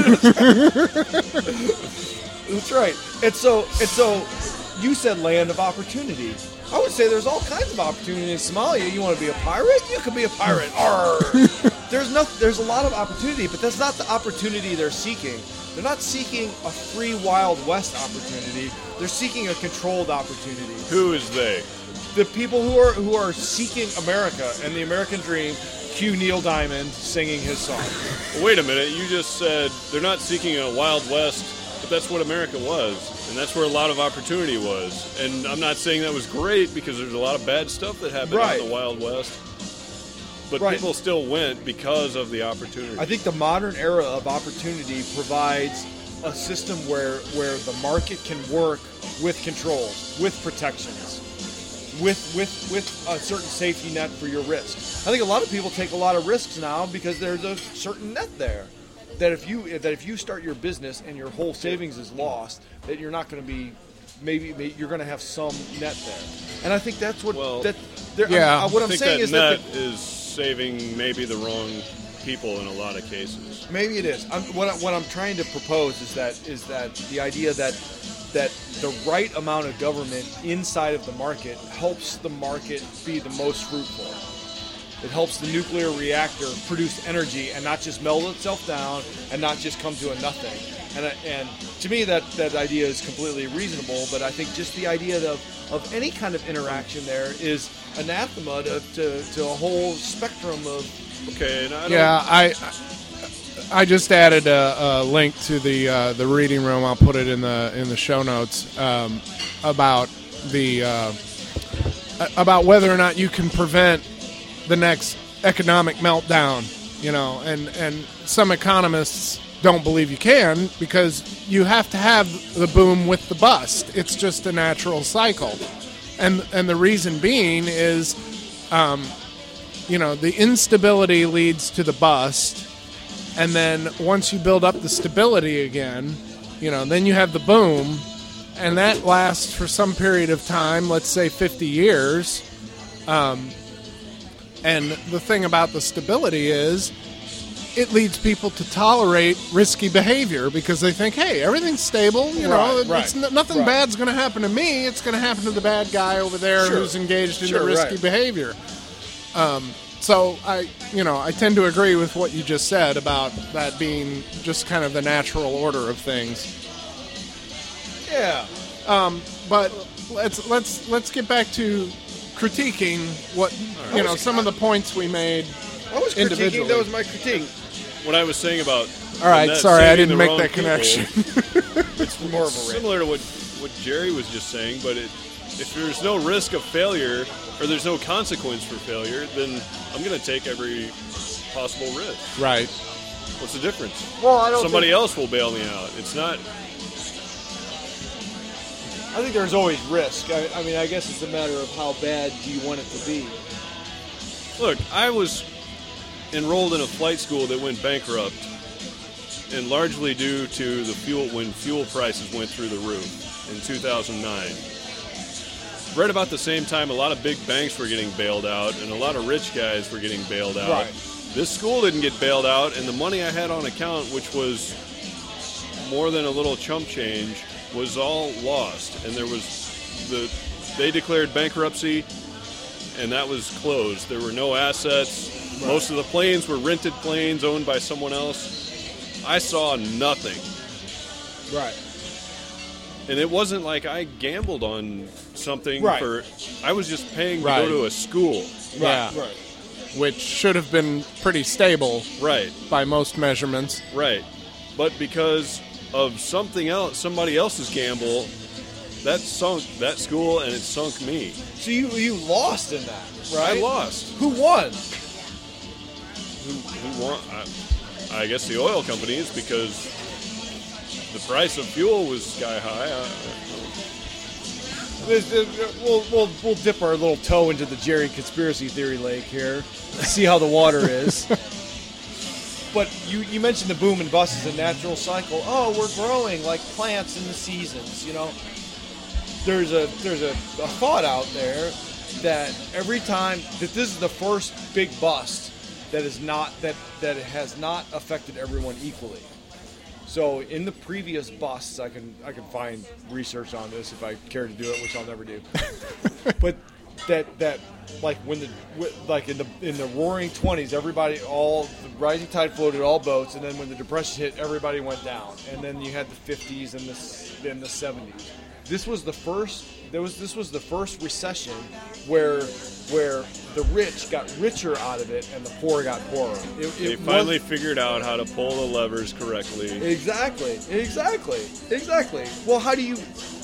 G: That's right. And so and so you said land of opportunity. I would say there's all kinds of opportunity in Somalia. You want to be a pirate? You can be a pirate. Arr. There's no, there's a lot of opportunity, but that's not the opportunity they're seeking. They're not seeking a free Wild West opportunity. They're seeking a controlled opportunity.
F: who is they?
G: The people who are who are seeking America and the American dream. Cue Neil Diamond singing his song.
F: Well, wait a minute. You just said they're not seeking a Wild West, but that's what America was, and that's where a lot of opportunity was. And I'm not saying that was great because there's a lot of bad stuff that happened
G: Right.
F: in the Wild West. But
G: Right.
F: people still went because of the opportunity.
G: I think the modern era of opportunity provides a system where where the market can work with controls, with protections, with with with a certain safety net for your risk. I think a lot of people take a lot of risks now because there's a certain net there. That if you that if you start your business and your whole savings is lost, that you're not going to be maybe, maybe you're going to have some net there. And I think that's what
F: Well,
G: that there,
A: yeah.
G: I'm, what
F: I
G: I'm
F: think
G: saying
F: that
G: is
F: net
G: that the,
F: is saving maybe the wrong people in a lot of cases.
G: maybe it is. I'm, what, I, what I'm trying to propose is that is that the idea that that the right amount of government inside of the market helps the market be the most fruitful. It helps the nuclear reactor produce energy and not just melt itself down and not just come to a nothing. And I- and to me, that, that idea is completely reasonable. But I think just the idea of, of any kind of interaction there is anathema to, to, to a whole spectrum of.
F: Okay, and I don't,
A: Yeah, I I just added a, a link to the uh, the reading room. I'll put it in the in the show notes um, about the uh, about whether or not you can prevent the next economic meltdown. You know, and and some economists don't believe you can because you have to have the boom with the bust. It's just a natural cycle, and and the reason being is. Um, You know, the instability leads to the bust, and then once you build up the stability again, you know, then you have the boom, and that lasts for some period of time, let's say fifty years. Um, and the thing about the stability is it leads people to tolerate risky behavior because they think, hey, everything's stable. You know,
G: Right, right,
A: it's n- nothing
G: right.
A: bad's going to happen to me. It's going to happen to the bad guy over there
G: Sure.
A: who's engaged in
G: Sure,
A: the risky
G: right.
A: behavior. Um, so I, you know, I tend to agree with what you just said about that being just kind of the natural order of things.
G: Yeah.
A: But let's let's let's get back to critiquing what you know some of the points we made.
G: I was critiquing.
A: Individually.
G: That was my critique.
F: What I was saying about
A: All right,
F: Annette
A: sorry, I
F: saving
A: didn't
F: the
A: make
F: wrong
A: that
F: people,
A: connection.
F: It's
G: More of a
F: similar to what what Jerry was just saying, but it, if there's no risk of failure or there's no consequence for failure, then I'm going to take every possible risk.
A: Right.
F: What's the difference?
G: Well, I don't
F: Somebody
G: think-
F: else will bail me out. It's not.
G: I think there's always risk. I, I mean, I guess it's a matter of how bad do you want it to be.
F: Look, I was enrolled in a flight school that went bankrupt, and largely due to the fuel when fuel prices went through the roof in two thousand nine. Right about the same time, a lot of big banks were getting bailed out, and a lot of rich guys were getting bailed out.
G: Right.
F: This school didn't get bailed out, and the money I had on account, which was more than a little chump change, was all lost. And there was the they declared bankruptcy, and that was closed. There were no assets.
G: Right.
F: Most of the planes were rented planes owned by someone else. I saw nothing.
G: Right.
F: And it wasn't like I gambled on something
G: Right.
F: for I was just paying to
A: Right.
F: go to a school.
A: Yeah.
G: Right.
A: Which should have been pretty stable
F: Right.
A: by most measurements.
F: Right. But because of something else, somebody else's gamble, that sunk that school and it sunk me.
G: So you you lost in that, right?
F: I lost.
G: Who won?
F: Who, who won? I, I guess the oil companies, because the price of fuel was sky high. I,
G: There's- there's- We'll, we'll, we'll dip our little toe into the Jerry conspiracy theory lake here, see how the water is. But you, you mentioned the boom and bust is a natural cycle. Oh, we're growing like plants in the seasons, you know. There's a there's a, a thought out there that every time that this is the first big bust that is not that that has not affected everyone equally. So in the previous busts, I can I can find research on this if I care to do it, which I'll never do. But that that like when the wi- like in the in the Roaring Twenties, everybody all the rising tide floated all boats, and then when the Depression hit, everybody went down, and then you had the fifties and the s- then the seventies. This was the first. There was this was the first recession where where the rich got richer out of it and the poor got poorer. It,
F: they
G: it
F: finally
G: was-
F: figured out how to pull the levers correctly.
G: Exactly, exactly, exactly. Well, how do you?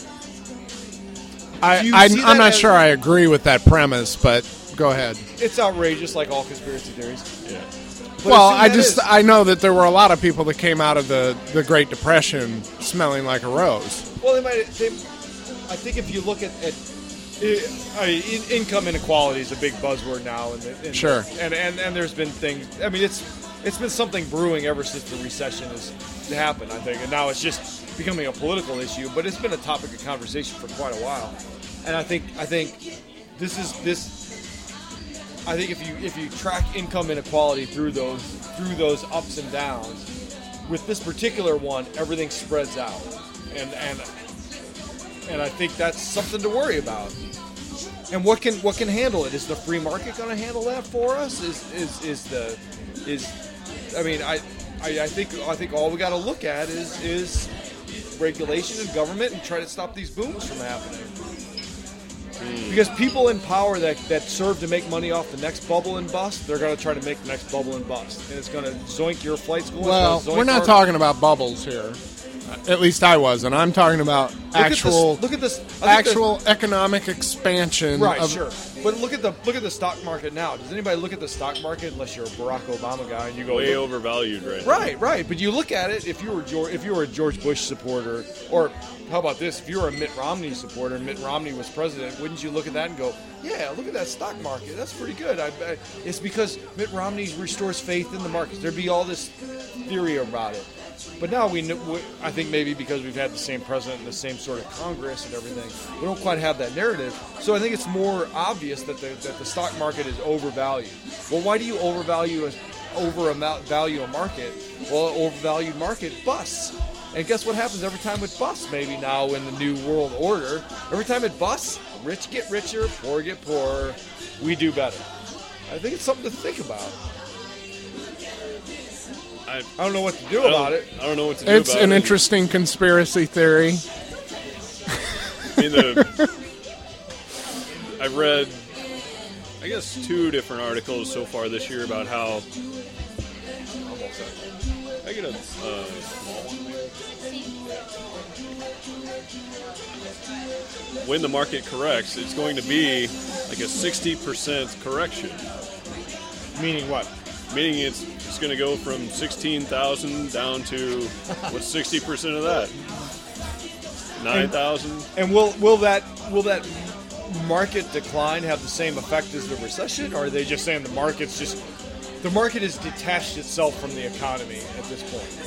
A: I,
G: Do you
A: I,
G: see
A: I'm
G: that
A: not
G: as-
A: sure I agree with that premise, but go ahead.
G: It's outrageous, like all conspiracy theories.
F: Yeah.
G: But
A: Well,
G: assume
A: I
G: that
A: just
G: is.
A: I know that there were a lot of people that came out of the, the Great Depression smelling like a rose.
G: Well, they might. They, I think if you look at, at I mean, in, income inequality is a big buzzword now, and, and
A: Sure.
G: and, and and there's been things. I mean, it's it's been something brewing ever since the recession has happened, I think, and now it's just becoming a political issue. But it's been a topic of conversation for quite a while, and I think I think this is this. I think if you if you track income inequality through those through those ups and downs, with this particular one, everything spreads out, and and and I think that's something to worry about. And what can what can handle it? Is the free market going to handle that for us? Is is is the is I mean I I, I think I think all we got to look at is is regulation and government and try to stop these booms from happening. Because people in power that, that serve to make money off the next bubble and bust, they're going to try to make the next bubble and bust. And it's going to zoink your flight school.
A: Well,
G: it's gonna zoink
A: we're not
G: our-
A: talking about bubbles here. At least I wasn't. I'm talking about
G: Look at this-
A: actual
G: Look at this. I think
A: actual economic expansion.
G: the- Right,
A: of,
G: sure. But look at the look at the stock market now. Does anybody look at the stock market unless you're a Barack Obama guy and you go
F: Way
G: look-
F: overvalued right now.
G: Right, right. But you look at it. If you were George, if you were a George Bush supporter, or how about this? If you were a Mitt Romney supporter and Mitt Romney was president, wouldn't you look at that and go, "Yeah, look at that stock market. That's pretty good." I bet it's because Mitt Romney restores faith in the markets. There'd be all this theory about it. But now we, know, I think maybe because we've had the same president and the same sort of Congress and everything, we don't quite have that narrative. So I think it's more obvious that the that the stock market is overvalued. Well, why do you overvalue a, overvalue a market. Well, an overvalued market busts. And guess what happens every time it busts? Maybe now in the new world order, every time it busts, rich get richer, poor get poorer. We do better. I think it's something to think about.
F: I,
G: I don't know what to do
F: I
G: about it.
F: I don't know what to do
A: It's
F: about it.
A: an interesting conspiracy theory.
F: I mean, the, I've read, I guess, two different articles so far this year about how. I get a uh, small one. When the market corrects, it's going to be like a sixty percent correction.
G: Meaning what?
F: Meaning it's it's going to go from sixteen thousand down to what's sixty percent of that? nine thousand.
G: And will will that will that market decline have the same effect as the recession, or are they just saying the market's just the market has detached itself from the economy at this point?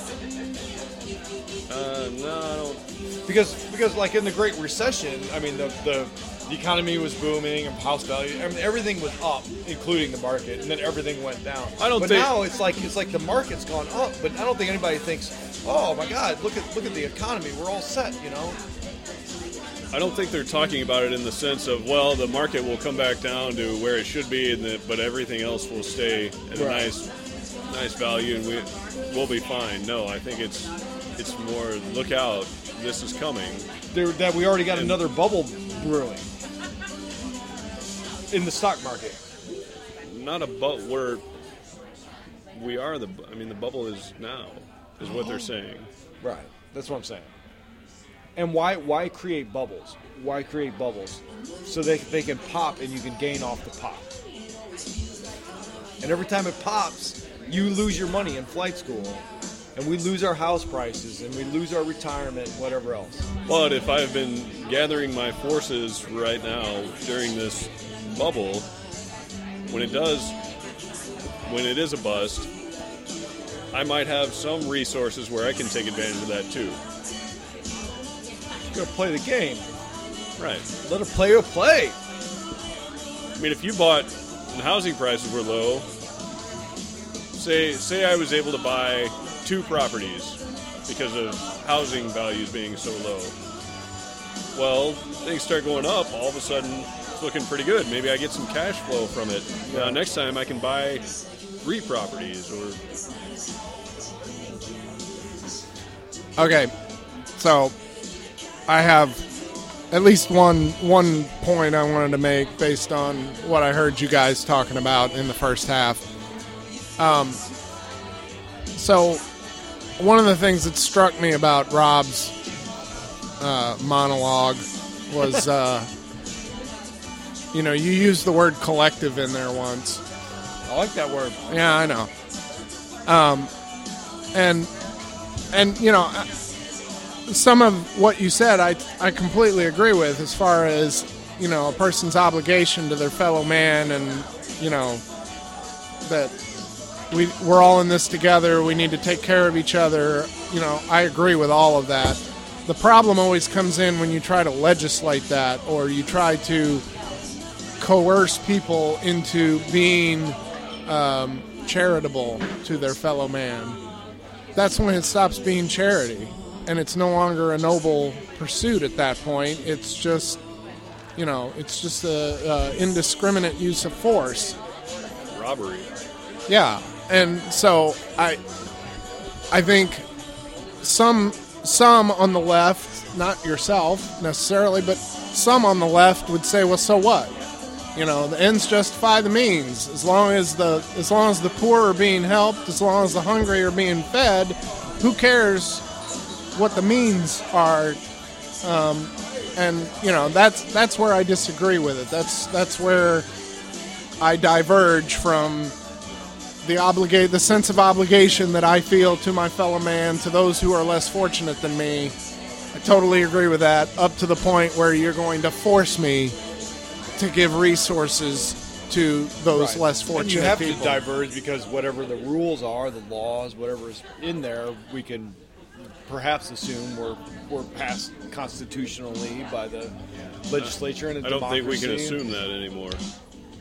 F: Uh, no, I don't.
G: Because because like in the Great Recession, I mean the the, the economy was booming and house value, I mean everything was up, including the market, and then everything went down.
F: I don't
G: but
F: think-
G: now it's like it's like the market's gone up, but I don't think anybody thinks, oh my God, look at look at the economy, we're all set, you know.
F: I don't think they're talking about it in the sense of, well, the market will come back down to where it should be, and the, but everything else will stay at a
G: Right.
F: nice, nice value, and we we'll be fine. No, I think it's it's more look out, this is coming.
G: There, that we already got
F: And-
G: another bubble brewing in the stock market.
F: Not a but we're we are the. I mean, the bubble is now, is what they're saying.
G: Right. That's what I'm saying. And why why create bubbles? Why create bubbles? So they they can pop and you can gain off the pop. And every time it pops, you lose your money in flight school. And we lose our house prices and we lose our retirement and whatever else.
F: But if I've been gathering my forces right now during this bubble, when it does, when it is a bust, I might have some resources where I can take advantage of that too.
G: You gotta play the game.
F: Right.
G: Let a player play.
F: I mean, if you bought and housing prices were low, say say I was able to buy two properties because of housing values being so low. Well, things start going up, all of a sudden it's looking pretty good. Maybe I get some cash flow from it. Now, next time I can buy three properties or
A: Okay, so I have at least one one point I wanted to make based on what I heard you guys talking about in the first half. Um, so one of the things that struck me about Rob's uh, monologue was, uh, you know, you used the word collective in there once.
G: I like that word.
A: Yeah, I know. Um, and and you know, some of what you said, I I completely agree with, as far as, you know, a person's obligation to their fellow man, and, you know, that we we're all in this together. We need to take care of each other. You know, I agree with all of that. The problem always comes in when you try to legislate that, or you try to coerce people into being um, charitable to their fellow man. That's when it stops being charity, and it's no longer a noble pursuit at that point. It's just, you know, it's just a, a indiscriminate use of force.
F: robbery.
A: Yeah, and so I, I think some some on the left, not yourself necessarily, but some on the left would say, well, so what? You know, the ends justify the means. As long as the as long as the poor are being helped, as long as the hungry are being fed, who cares what the means are? Um, and you know, that's that's where I disagree with it. That's that's where I diverge from the obligate the sense of obligation that I feel to my fellow man, to those who are less fortunate than me. I totally agree with that, up to the point where you're going to force me to give resources to those
G: Right.
A: less fortunate
G: and you have
A: people.
G: to diverge, because whatever the rules are, the laws, whatever is in there, we can perhaps assume we're we're passed constitutionally by the legislature and a
F: I don't think we can
G: democracy.
F: assume that anymore.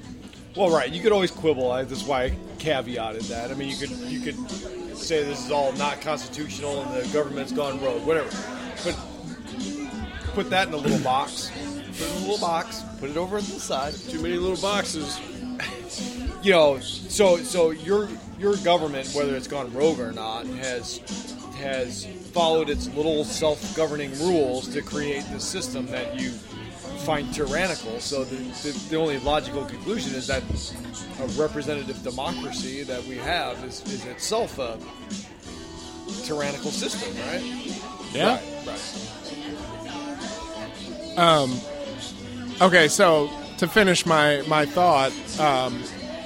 G: Well, right. You could always quibble. I, that's why I caveated that. I mean, you could you could say this is all not constitutional and the government's gone rogue, whatever. But put that in a little box. Put it in a little box. Put it over to the side.
F: Too many little boxes.
G: You know, so so your your government, whether it's gone rogue or not, has has followed its little self-governing rules to create the system that you find tyrannical. So the, the, the only logical conclusion is that a representative democracy that we have is, is itself a tyrannical system, right?
A: Yeah.
G: Right, right.
A: Okay, so to finish my my thought, um,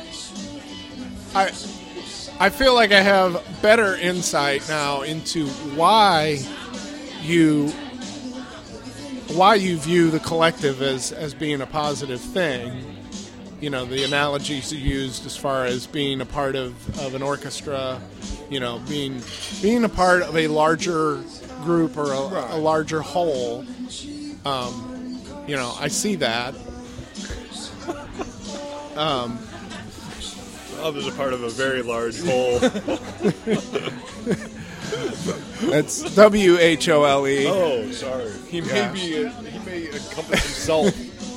A: I I feel like I have better insight now into why you why you view the collective as, as being a positive thing. You know, the analogies you used as far as being a part of, of an orchestra, you know, being being a part of a larger group or a,
G: Right.
A: a larger whole. Um, you know, I see that.
F: Others are part of a very large whole.
A: That's W H O L E.
F: Oh, sorry.
G: He
A: Yeah.
G: may be a, he may encompass himself.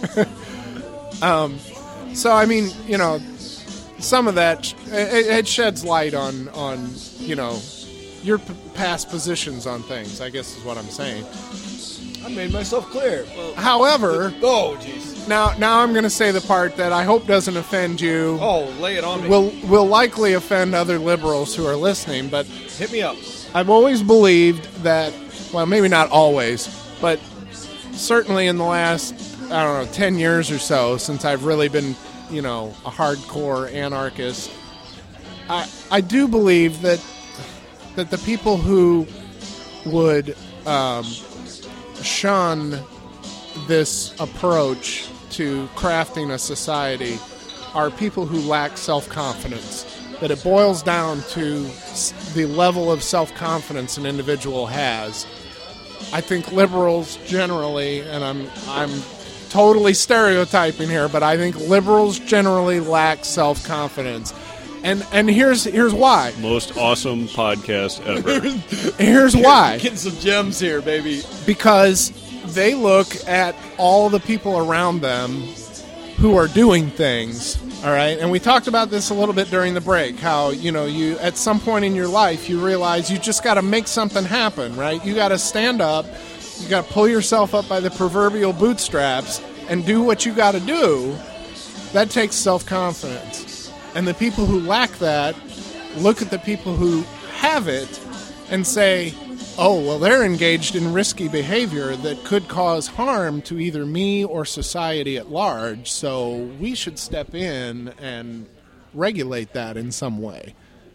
A: So I mean, you know, some of that it, it sheds light on on you know your p- past positions on things, I guess is what I'm saying.
G: I made myself clear.
A: However,
G: Oh, jeez.
A: now now I'm going to say the part that I hope doesn't offend you.
G: Oh, lay it on me.
A: Will will likely offend other liberals who are listening, but
G: Hit me up.
A: I've always believed that, well, maybe not always, but certainly in the last, I don't know, ten years or so, since I've really been, you know, a hardcore anarchist, I I do believe that that the people who would um, shun this approach to crafting a society are people who lack self-confidence. That it boils down to s- the level of self-confidence an individual has. I think liberals generally, and I'm I'm totally stereotyping here, but I think liberals generally lack self-confidence. And and here's here's why.
F: Most awesome podcast ever.
A: Here's why.
G: Getting some gems here, baby.
A: Because they look at all the people around them who are doing things, all right? And we talked about this a little bit during the break, how, you know, you at some point in your life, you realize you just got to make something happen, right? You got to stand up, you got to pull yourself up by the proverbial bootstraps and do what you got to do. That takes self-confidence. And the people who lack that look at the people who have it and say, oh, well, they're engaged in risky behavior that could cause harm to either me or society at large, so we should step in and regulate that in some way.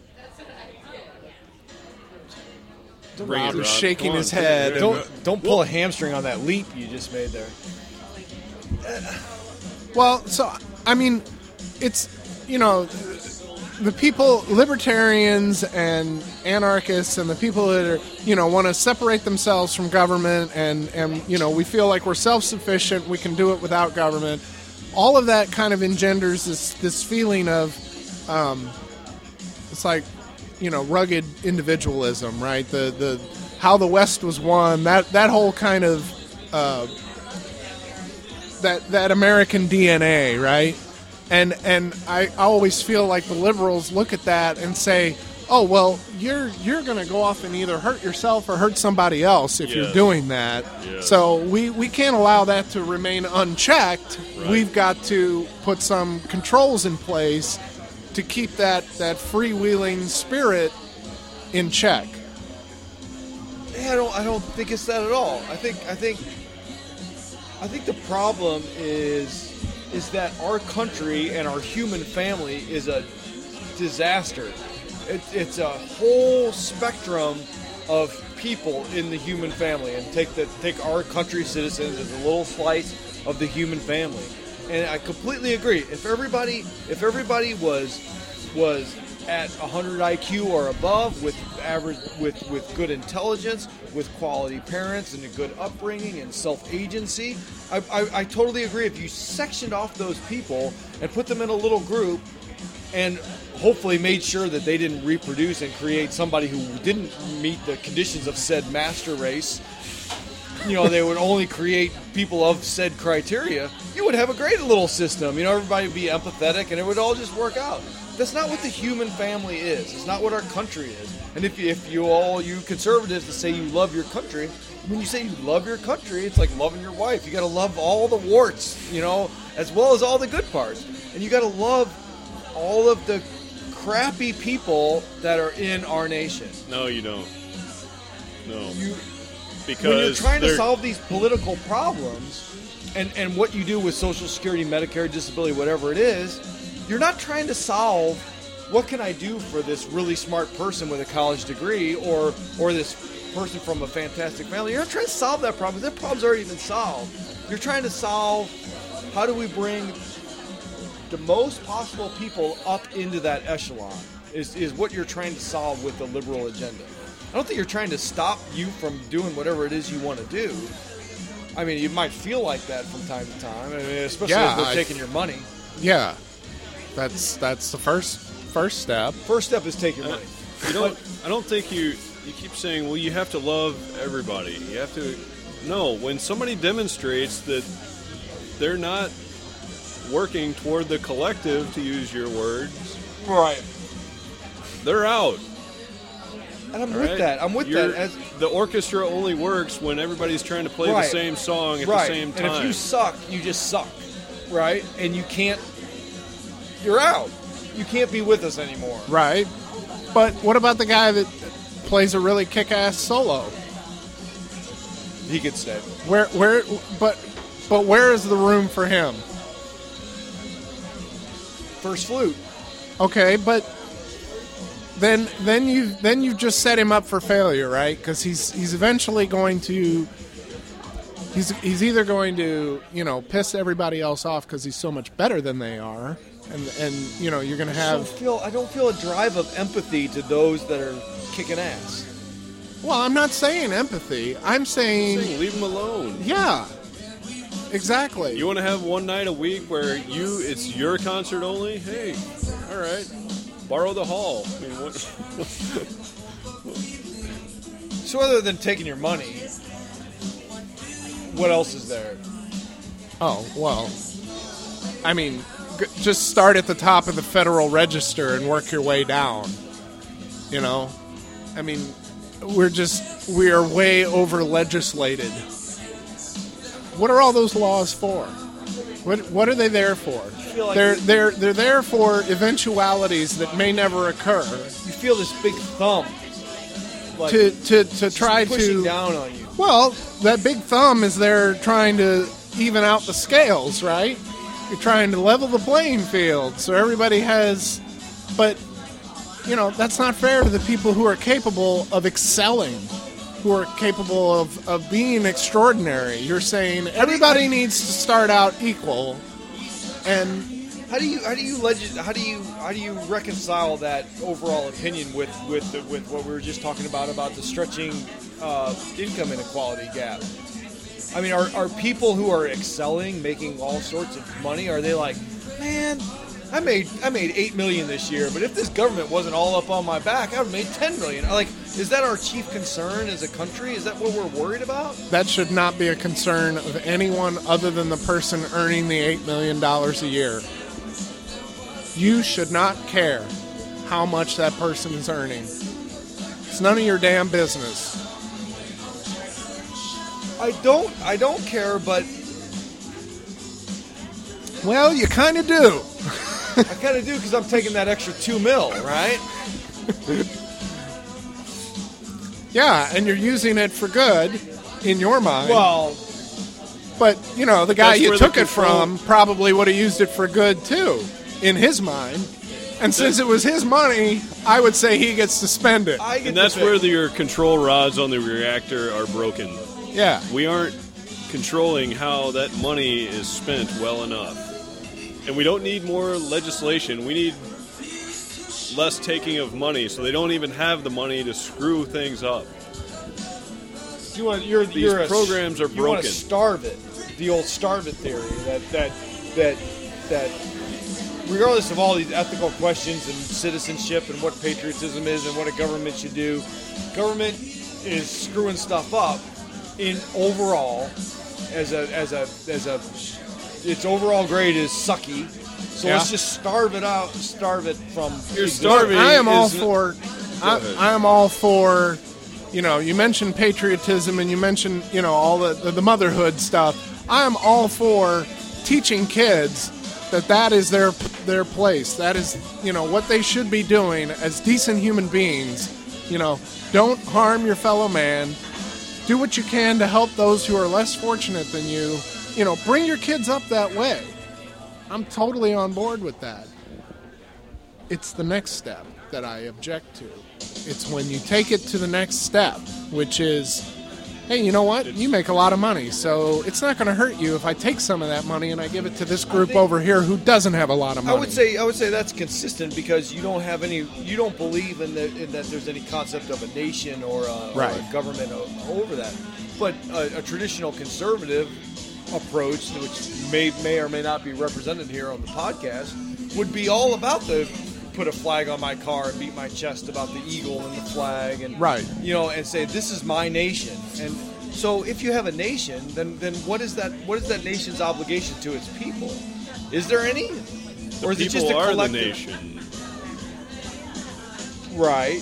F: Bring it,
A: Rob is
F: Rob.
A: shaking
F: Come
A: his
F: on,
A: head.
F: take it.
G: Don't don't pull a hamstring on that leap you just made there.
A: Well, so, I mean, it's, you know, the people, libertarians and anarchists and the people that are, you know, want to separate themselves from government and, and, you know, we feel like we're self-sufficient, we can do it without government. All of that kind of engenders this, this feeling of, um, it's like, you know, rugged individualism, right? The, the, how the West was won, that, that whole kind of, uh, that, that American D N A, right? And and I always feel like the liberals look at that and say, "Oh, well, you're you're going to go off and either hurt yourself or hurt somebody else if you're
F: Yes.
A: doing that."
F: Yes.
A: So we, we can't allow that to remain unchecked.
F: Right.
A: We've got to put some controls in place to keep that, that freewheeling spirit in check.
G: Yeah, I don't. I don't think it's that at all. I think. I think. I think the problem is is that our country and our human family is a disaster. It, it's a whole spectrum of people in the human family, and take the take our country's citizens as a little slice of the human family. And I completely agree. If everybody, if everybody was was at one hundred I Q or above, with average, with, with good intelligence, with quality parents and a good upbringing and self-agency. I, I, I totally agree. If you sectioned off those people and put them in a little group and hopefully made sure that they didn't reproduce and create somebody who didn't meet the conditions of said master race, you know, they would only create people of said criteria, you would have a great little system. You know, everybody would be empathetic and it would all just work out. That's not what the human family is. It's not what our country is. And if you, if you all, you conservatives that say you love your country, when you say you love your country, it's like loving your wife. You got to love all the warts, you know, as well as all the good parts. And you got to love all of the crappy people that are in our nation.
F: No, you don't. No.
G: You,
F: because
G: when you're trying to
F: they're-
G: solve these political problems, and, and what you do with Social Security, Medicare, disability, whatever it is, you're not trying to solve what can I do for this really smart person with a college degree or or this person from a fantastic family. You're not trying to solve that problem. That problem's already been solved. You're trying to solve how do we bring the most possible people up into that echelon is, is what you're trying to solve with the liberal agenda. I don't think you're trying to stop you from doing whatever it is you want to do. I mean, you might feel like that from time to time, I mean, especially
A: Yeah,
G: if they're
A: I-
G: taking your money.
A: Yeah, that's that's the first first step.
G: First step is take your money.
F: You don't. I don't think you. You keep saying, "Well, you have to love everybody." You have to. No, when somebody demonstrates that they're not working toward the collective, to use your words,
G: Right.
F: they're out.
G: And I'm
F: all
G: with
F: right?
G: that. I'm with
F: You're-
G: that. As,
F: the orchestra only works when everybody's trying to play
G: Right.
F: the same song at
G: right.
F: the same time.
G: And if you suck, you just suck. Right? And you can't. You're out. You can't be with us anymore.
A: Right. But what about the guy that plays a really kick-ass solo?
G: He could stay.
A: Where where but but where is the room for him?
G: First flute.
A: Okay, but then then you then you've just set him up for failure, right? Because he's he's eventually going to he's he's either going to you know piss everybody else off because he's so much better than they are, and and you know you're going to
G: I don't
A: have.
G: feel. I don't feel a drive of empathy to those that are kicking ass.
A: Well, I'm not saying empathy. I'm saying
F: Saying, leave them alone.
A: yeah, exactly.
F: You want to have one night a week where you it's your concert only? Hey, all right, borrow the hall. I mean, what?
G: So other than taking your money, what else is there?
A: Oh, well, I mean, g- just start at the top of the Federal Register and work your way down. You know? I mean, we're just, we are way over legislated. What are all those laws for? What What are they there for?
G: feel like
A: they're
G: we-
A: they're they're there for eventualities that may never occur.
G: You feel this big thumb, like
A: To to to try
G: pushing
A: to
G: down on you.
A: Well, that big thumb is there trying to even out the scales, right? You're trying to level the playing field so everybody has. But, you know, that's not fair to the people who are capable of excelling, who are capable of, of being extraordinary. You're saying everybody needs to start out equal, and
G: How do you how do you legis- how do you how do you reconcile that overall opinion with with the, with what we were just talking about about the stretching uh, income inequality gap? I mean, are are people who are excelling, making all sorts of money, are they like, man, I made I made eight million this year, but if this government wasn't all up on my back, I would have made ten million. Like, is that our chief concern as a country? Is that what we're worried about?
A: that should not be a concern of anyone other than the person earning the eight million dollars a year. You should not care how much that person is earning. It's none of your damn business.
G: I don't I don't care, but
A: Well, you kind of do.
G: I kind of do because I'm taking that extra two mil, right?
A: Yeah, and you're using it for good in your mind.
G: Well,
A: but, you know, the guy
F: That's
A: you
F: where the
A: took it
F: control-
A: from probably would have used it for good, too, in his mind. And since it was his money, I would say he gets to spend it.
G: I get
F: And
G: to
F: that's
G: pick.
F: where the, your control rods on the reactor are broken.
A: Yeah.
F: We aren't controlling how that money is spent well enough. And we don't need more legislation. We need less taking of money, so they don't even have the money to screw things up.
G: You want you're
F: These
G: you're a,
F: programs are
G: you want
F: broken.
G: to starve it. The old starve it theory that that that that regardless of all these ethical questions and citizenship and what patriotism is and what a government should do, government is screwing stuff up in overall as a as a as a its overall grade is sucky. So
A: Yeah.
G: let's just starve it out, starve it from.
F: You're
G: existence.
F: starving.
A: I am all
F: is-
A: for. I,
F: ahead.
A: I am all for. You know, you mentioned patriotism and you mentioned, you know, all the, the the motherhood stuff. I am all for teaching kids that that is their their place. That is, you know, what they should be doing as decent human beings. You know, don't harm your fellow man. Do what you can to help those who are less fortunate than you. You know, bring your kids up that way. I'm totally on board with that. It's the next step that I object to. It's when you take it to the next step, which is, hey, you know what? You make a lot of money, so it's not going to hurt you if I take some of that money and I give it to this group
G: think-
A: over here who doesn't have a lot of
G: I
A: money.
G: would say I would say that's consistent because you don't have any you don't believe in, the, in that there's any concept of a nation or a,
A: Right.
G: or a government o- over that. But a, a traditional conservative approach, which may may or may not be represented here on the podcast, would be all about the put a flag on my car and beat my chest about the eagle and the flag and
A: Right.
G: you know and say this is my nation. And so if you have a nation, then then what is that what is that nation's obligation to its people? Is there any?
F: The
G: Or is it
F: people
G: just a
F: are the
G: collective?
F: nation.
G: Right.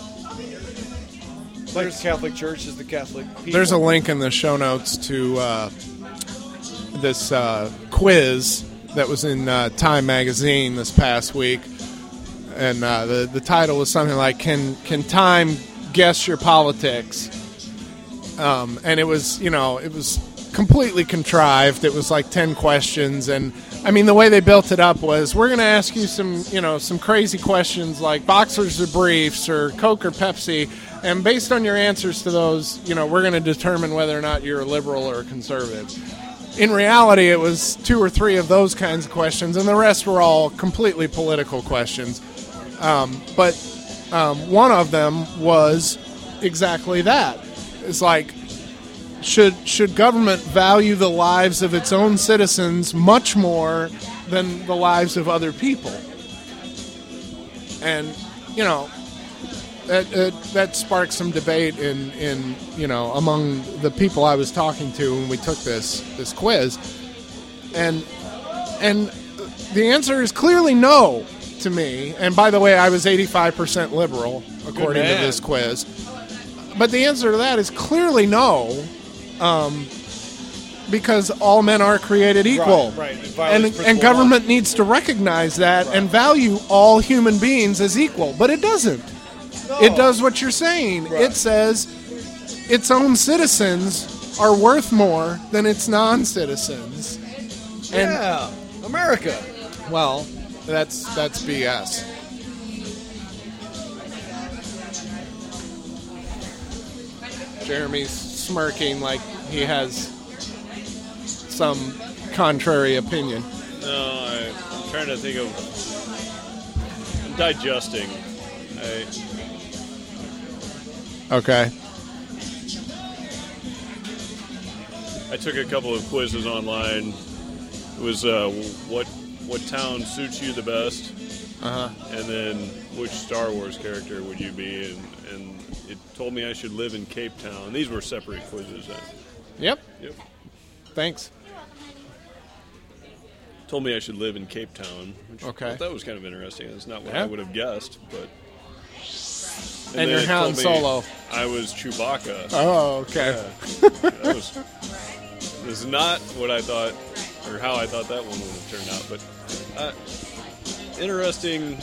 G: There's Catholic Church is the Catholic people.
A: There's a link in the show notes to uh, this uh, quiz that was in uh, Time magazine this past week. And uh, the the title was something like "Can Can Time Guess Your Politics?" Um, and it was you know it was completely contrived. It was like ten questions, and I mean the way they built it up was we're going to ask you some you know some crazy questions like boxers or briefs or Coke or Pepsi, and based on your answers to those, you know we're going to determine whether or not you're a liberal or a conservative. In reality, it was two or three of those kinds of questions, and the rest were all completely political questions. Um, but um, one of them was exactly that. It's like, should should government value the lives of its own citizens much more than the lives of other people? And you know, that that, that sparked some debate in, in you know among the people I was talking to when we took this this quiz, and and the answer is clearly no. To me, and by the way, I was eighty-five percent liberal according to
G: man.
A: this quiz. But the answer to that is clearly no, um, because all men are created equal,
G: Right, right. It violates
A: and
G: principle
A: and
G: of
A: government needs to recognize that
G: Right.
A: and value all human beings as equal. But it doesn't.
G: No.
A: It does what you're saying.
G: Right.
A: It says its own citizens are worth more than its non-citizens. And
G: Yeah, America.
A: well, that's that's B S. Jeremy's smirking like he has some contrary opinion.
F: No, I, I'm trying to think of. I'm digesting. I,
A: Okay.
F: I took a couple of quizzes online. It was uh, what what town suits you the best,
A: Uh huh.
F: and then which Star Wars character would you be, and, and it told me I should live in Cape Town. These were separate quizzes. Then.
A: Yep.
F: Yep.
A: Thanks.
F: Told me I should live in Cape Town. Which
A: Okay.
F: I thought was kind of interesting. That's not what
A: Yeah.
F: I would have guessed, but.
A: And
F: then
A: you're
F: it
A: Han
F: told me
A: Solo.
F: I was Chewbacca.
A: Oh, okay.
F: That was, this is not what I thought, or how I thought that one would have turned out. But uh, interesting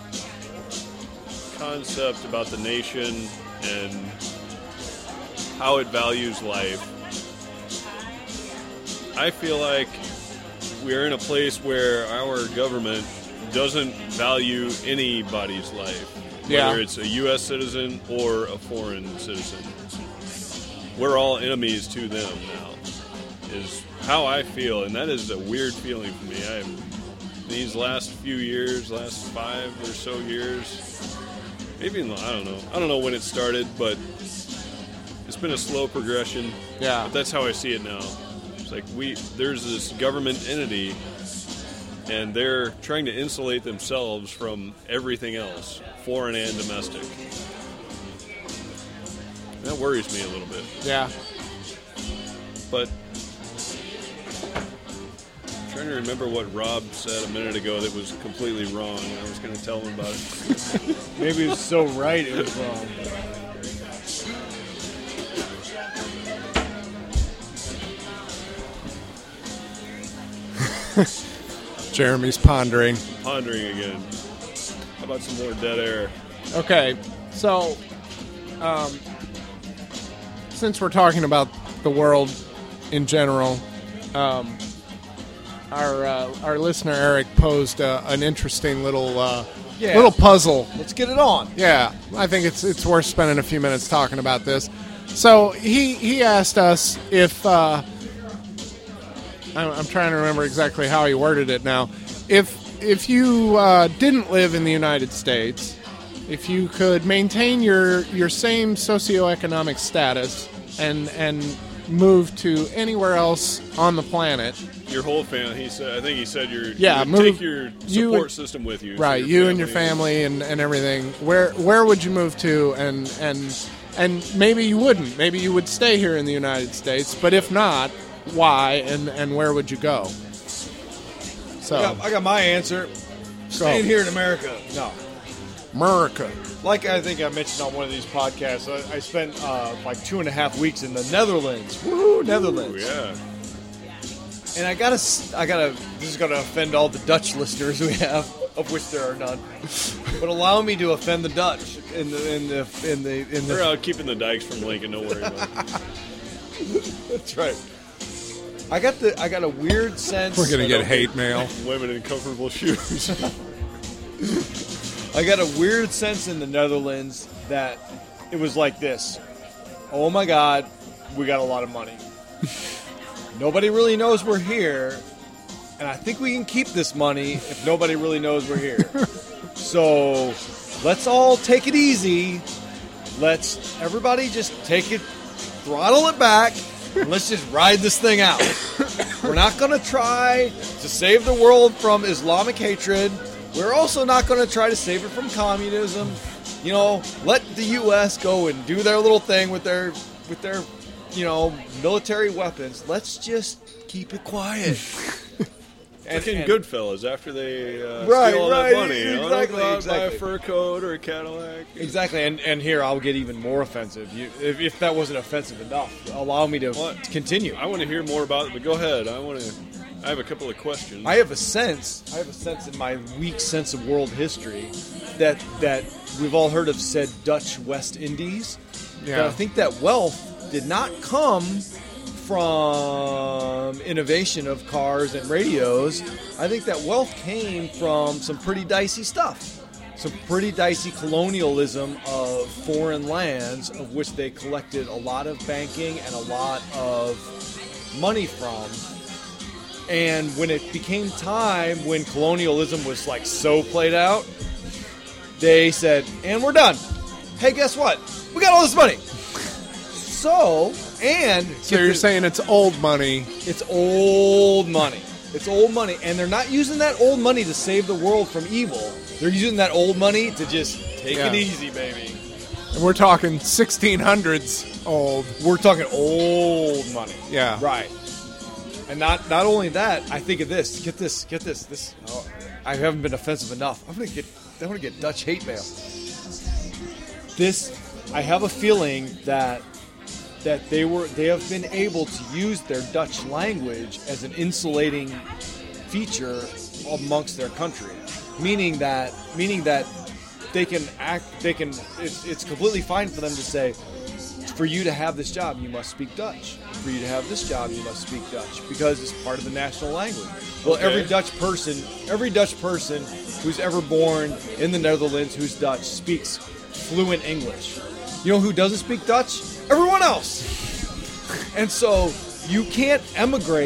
F: concept about the nation and how it values life. I feel like we're in a place where our government doesn't value anybody's life,
A: Yeah.
F: whether it's a U S citizen or a foreign citizen. We're all enemies to them now, is how I feel, and that is a weird feeling for me. I these last few years, last five or so years, maybe, I don't know. I don't know when it started, but it's been a slow progression.
A: Yeah.
F: But that's how I see it now. It's like we there's this government entity, and they're trying to insulate themselves from everything else, foreign and domestic. That worries me a little bit.
A: Yeah.
F: But I'm trying to remember what Rob said a minute ago that was completely wrong. I was going to tell him about it.
G: Maybe it was so right it was wrong.
A: Jeremy's pondering.
F: Pondering again. How about some more dead air?
A: Okay, so um, since we're talking about the world in general, um, our uh, our listener Eric posed uh, an interesting little uh,
G: Yeah.
A: little puzzle.
G: Let's get it on.
A: Yeah, I think it's it's worth spending a few minutes talking about this. So he he asked us if uh, I'm, I'm trying to remember exactly how he worded it now. If if you uh, didn't live in the United States, if you could maintain your your same socioeconomic status and and move to anywhere else on the planet,
F: Your whole family, he said, I think he said your,
A: Yeah,
F: you would
A: move-
F: take your
A: you
F: support
A: would-
F: system with you. so
A: right? You and your family and, and everything. Where where would you move to? And and and maybe you wouldn't. Maybe you would stay here in the United States. But if not, why? And and where would you go? So
G: I got, I got my answer. Staying here in America. No.
A: America.
G: Like I think I mentioned on one of these podcasts, I, I spent uh, like two and a half weeks in the Netherlands. Woohoo, Netherlands!
F: Oh, yeah.
G: And I gotta, s- I gotta. This is gonna offend all the Dutch listeners we have, of which there are none. But allow me to offend the Dutch in the in the in the in
F: We're
G: the.
F: out keeping the dikes from Lincoln, don't worry about it.
G: That's right. I got the. I got a weird sense.
A: We're gonna get hate mail.
F: Women in comfortable shoes.
G: I got a weird sense in the Netherlands that it was like this. Oh my God, we got a lot of money. Nobody really knows we're here, and I think we can keep this money if nobody really knows we're here. So let's all take it easy. Let's everybody just take it, throttle it back, and let's just ride this thing out. We're not going to try to save the world from Islamic hatred. We're also not going to try to save it from communism. You know, let the U S go and do their little thing with their with their, you know, military weapons. Let's just keep it quiet. and,
F: Fucking
G: and-
F: Goodfellas after they uh,
G: Right,
F: steal all
G: right,
F: that money. You know,
G: exactly,
F: they go out and
G: exactly.
F: buy a fur coat or a Cadillac.
G: Exactly, and and here I'll get even more offensive. You, if, if that wasn't offensive enough, allow me to
F: What?
G: continue.
F: I want to hear more about it, but go ahead. I want to. I have a couple of questions.
G: I have a sense. I have a sense in my weak sense of world history that that we've all heard of said Dutch West Indies.
A: Yeah.
G: But I think that wealth did not come from innovation of cars and radios. I think that wealth came from some pretty dicey stuff. Some pretty dicey colonialism of foreign lands, of which they collected a lot of banking and a lot of money from. And when it became time, when colonialism was like so played out, they said, and we're done. Hey, guess what? We got all this money. So, and
A: So you're saying it's old money.
G: it's old money. It's old money. And they're not using that old money to save the world from evil. They're using that old money to just take
A: Yeah.
G: it easy, baby.
A: And we're talking sixteen hundreds old.
G: We're talking old money.
A: Yeah.
G: Right. And not not only that, I think of this. Get this. Get this. This. Oh, I haven't been offensive enough. I'm gonna get. I'm gonna get Dutch hate mail. This. I have a feeling that that they were they have been able to use their Dutch language as an insulating feature amongst their country, meaning that meaning that they can act. They can. It's, it's completely fine for them to say, for you to have this job, you must speak Dutch. For you to have this job, you must speak Dutch because it's part of the national language. Well,
F: Okay.
G: every Dutch person, every Dutch person who's ever born in the Netherlands who's Dutch speaks fluent English. You know who doesn't speak Dutch? Everyone else. And so you can't emigrate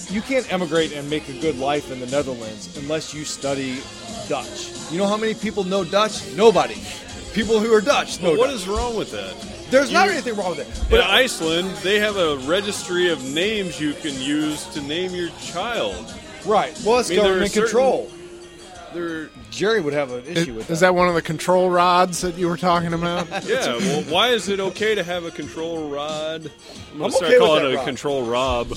G: you can't emigrate and make a good life in the Netherlands unless you study Dutch. You know how many people know Dutch? Nobody. People who are Dutch know
F: But what
G: Dutch.
F: is wrong with that?
G: There's not
F: you-
G: anything wrong with it.
F: But
G: But
F: in Iceland, they have a registry of names you can use to name your child.
G: right. Well, it's
F: I mean, there are
G: government
F: certain-
G: control.
F: They're,
G: Jerry would have an issue with
A: Is that one of the control rods that you were talking about?
F: yeah, well, why is it okay to have a control rod? I'm going
G: I'm
F: to start
G: okay with
F: calling
G: that
F: it a
G: rod.
F: control rob.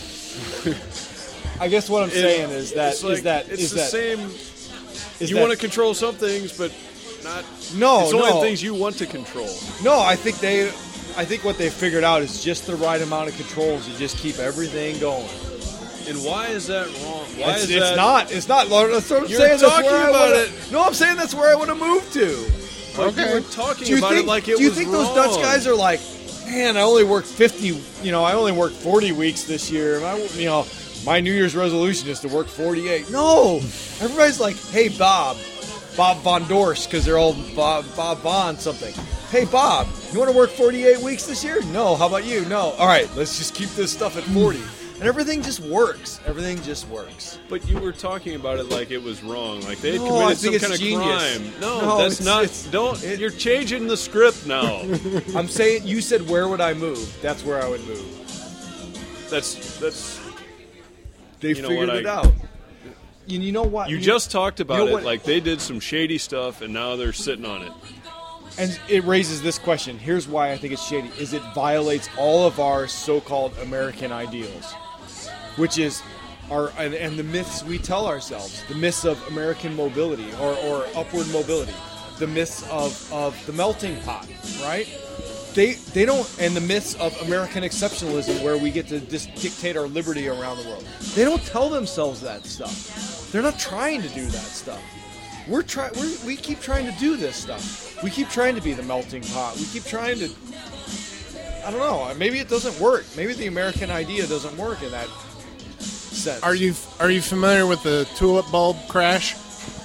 G: I guess what I'm
F: It-
G: saying is that
F: it's like,
G: is that
F: it's
G: is
F: the
G: that
F: same.
G: is
F: You
G: that-
F: want to control some things, but not.
G: No,
F: it's only
G: no.
F: things you want to control.
G: No, I think they, I think what they figured out is just the right amount of controls to just keep everything going.
F: And why is that wrong? Why
G: it's,
F: is
G: it's
F: that
G: not. It's not. That's what I'm
F: You're
G: saying. That's
F: talking
G: where I
F: about
G: wanna,
F: it.
G: No, I'm saying that's where I want to move to.
F: But
A: Okay.
F: you were talking
G: Do you
F: about
G: think?
F: it like it
G: do you
F: was
G: think
F: wrong.
G: those Dutch guys are like, man, I only worked fifty. You know, I only worked forty weeks this year. And I, you know, my New Year's resolution is to work forty-eight. No, everybody's like, hey, Bob, Bob Von Dorst, because they're all Bob, Bob Von something. Hey, Bob, you want to work forty-eight weeks this year? No. How about you? No. All right, let's just keep this stuff at forty. And everything just works. Everything just works.
F: But you were talking about it like it was wrong, like they had
G: No,
F: committed
G: I
F: some
G: think
F: kind
G: it's
F: of
G: genius.
F: crime. No,
G: No,
F: that's
G: it's-
F: not.
G: it's-
F: don't.
G: it-
F: you're changing the script now.
G: I'm saying, you said, where would I move? That's where I would move.
F: that's that's.
G: They
F: You know
G: figured
F: what,
G: it
F: I-
G: out. You, you know what?
F: You just talked about
G: know
F: it
G: what-
F: like they did some shady stuff, and now they're sitting on it.
G: And it raises this question. Here's why I think it's shady: is it violates all of our so-called American ideals, which is our and, and the myths we tell ourselves, the myths of American mobility or, or upward mobility, the myths of, of the melting pot, right? They they don't, and the myths of American exceptionalism, where we get to just dictate our liberty around the world. They don't tell themselves that stuff. They're not trying to do that stuff. We're try we we keep trying to do this stuff. We keep trying to be the melting pot. We keep trying to. I don't know. Maybe it doesn't work. Maybe the American idea doesn't work in that sense.
A: Are you are you familiar with the tulip bulb crash?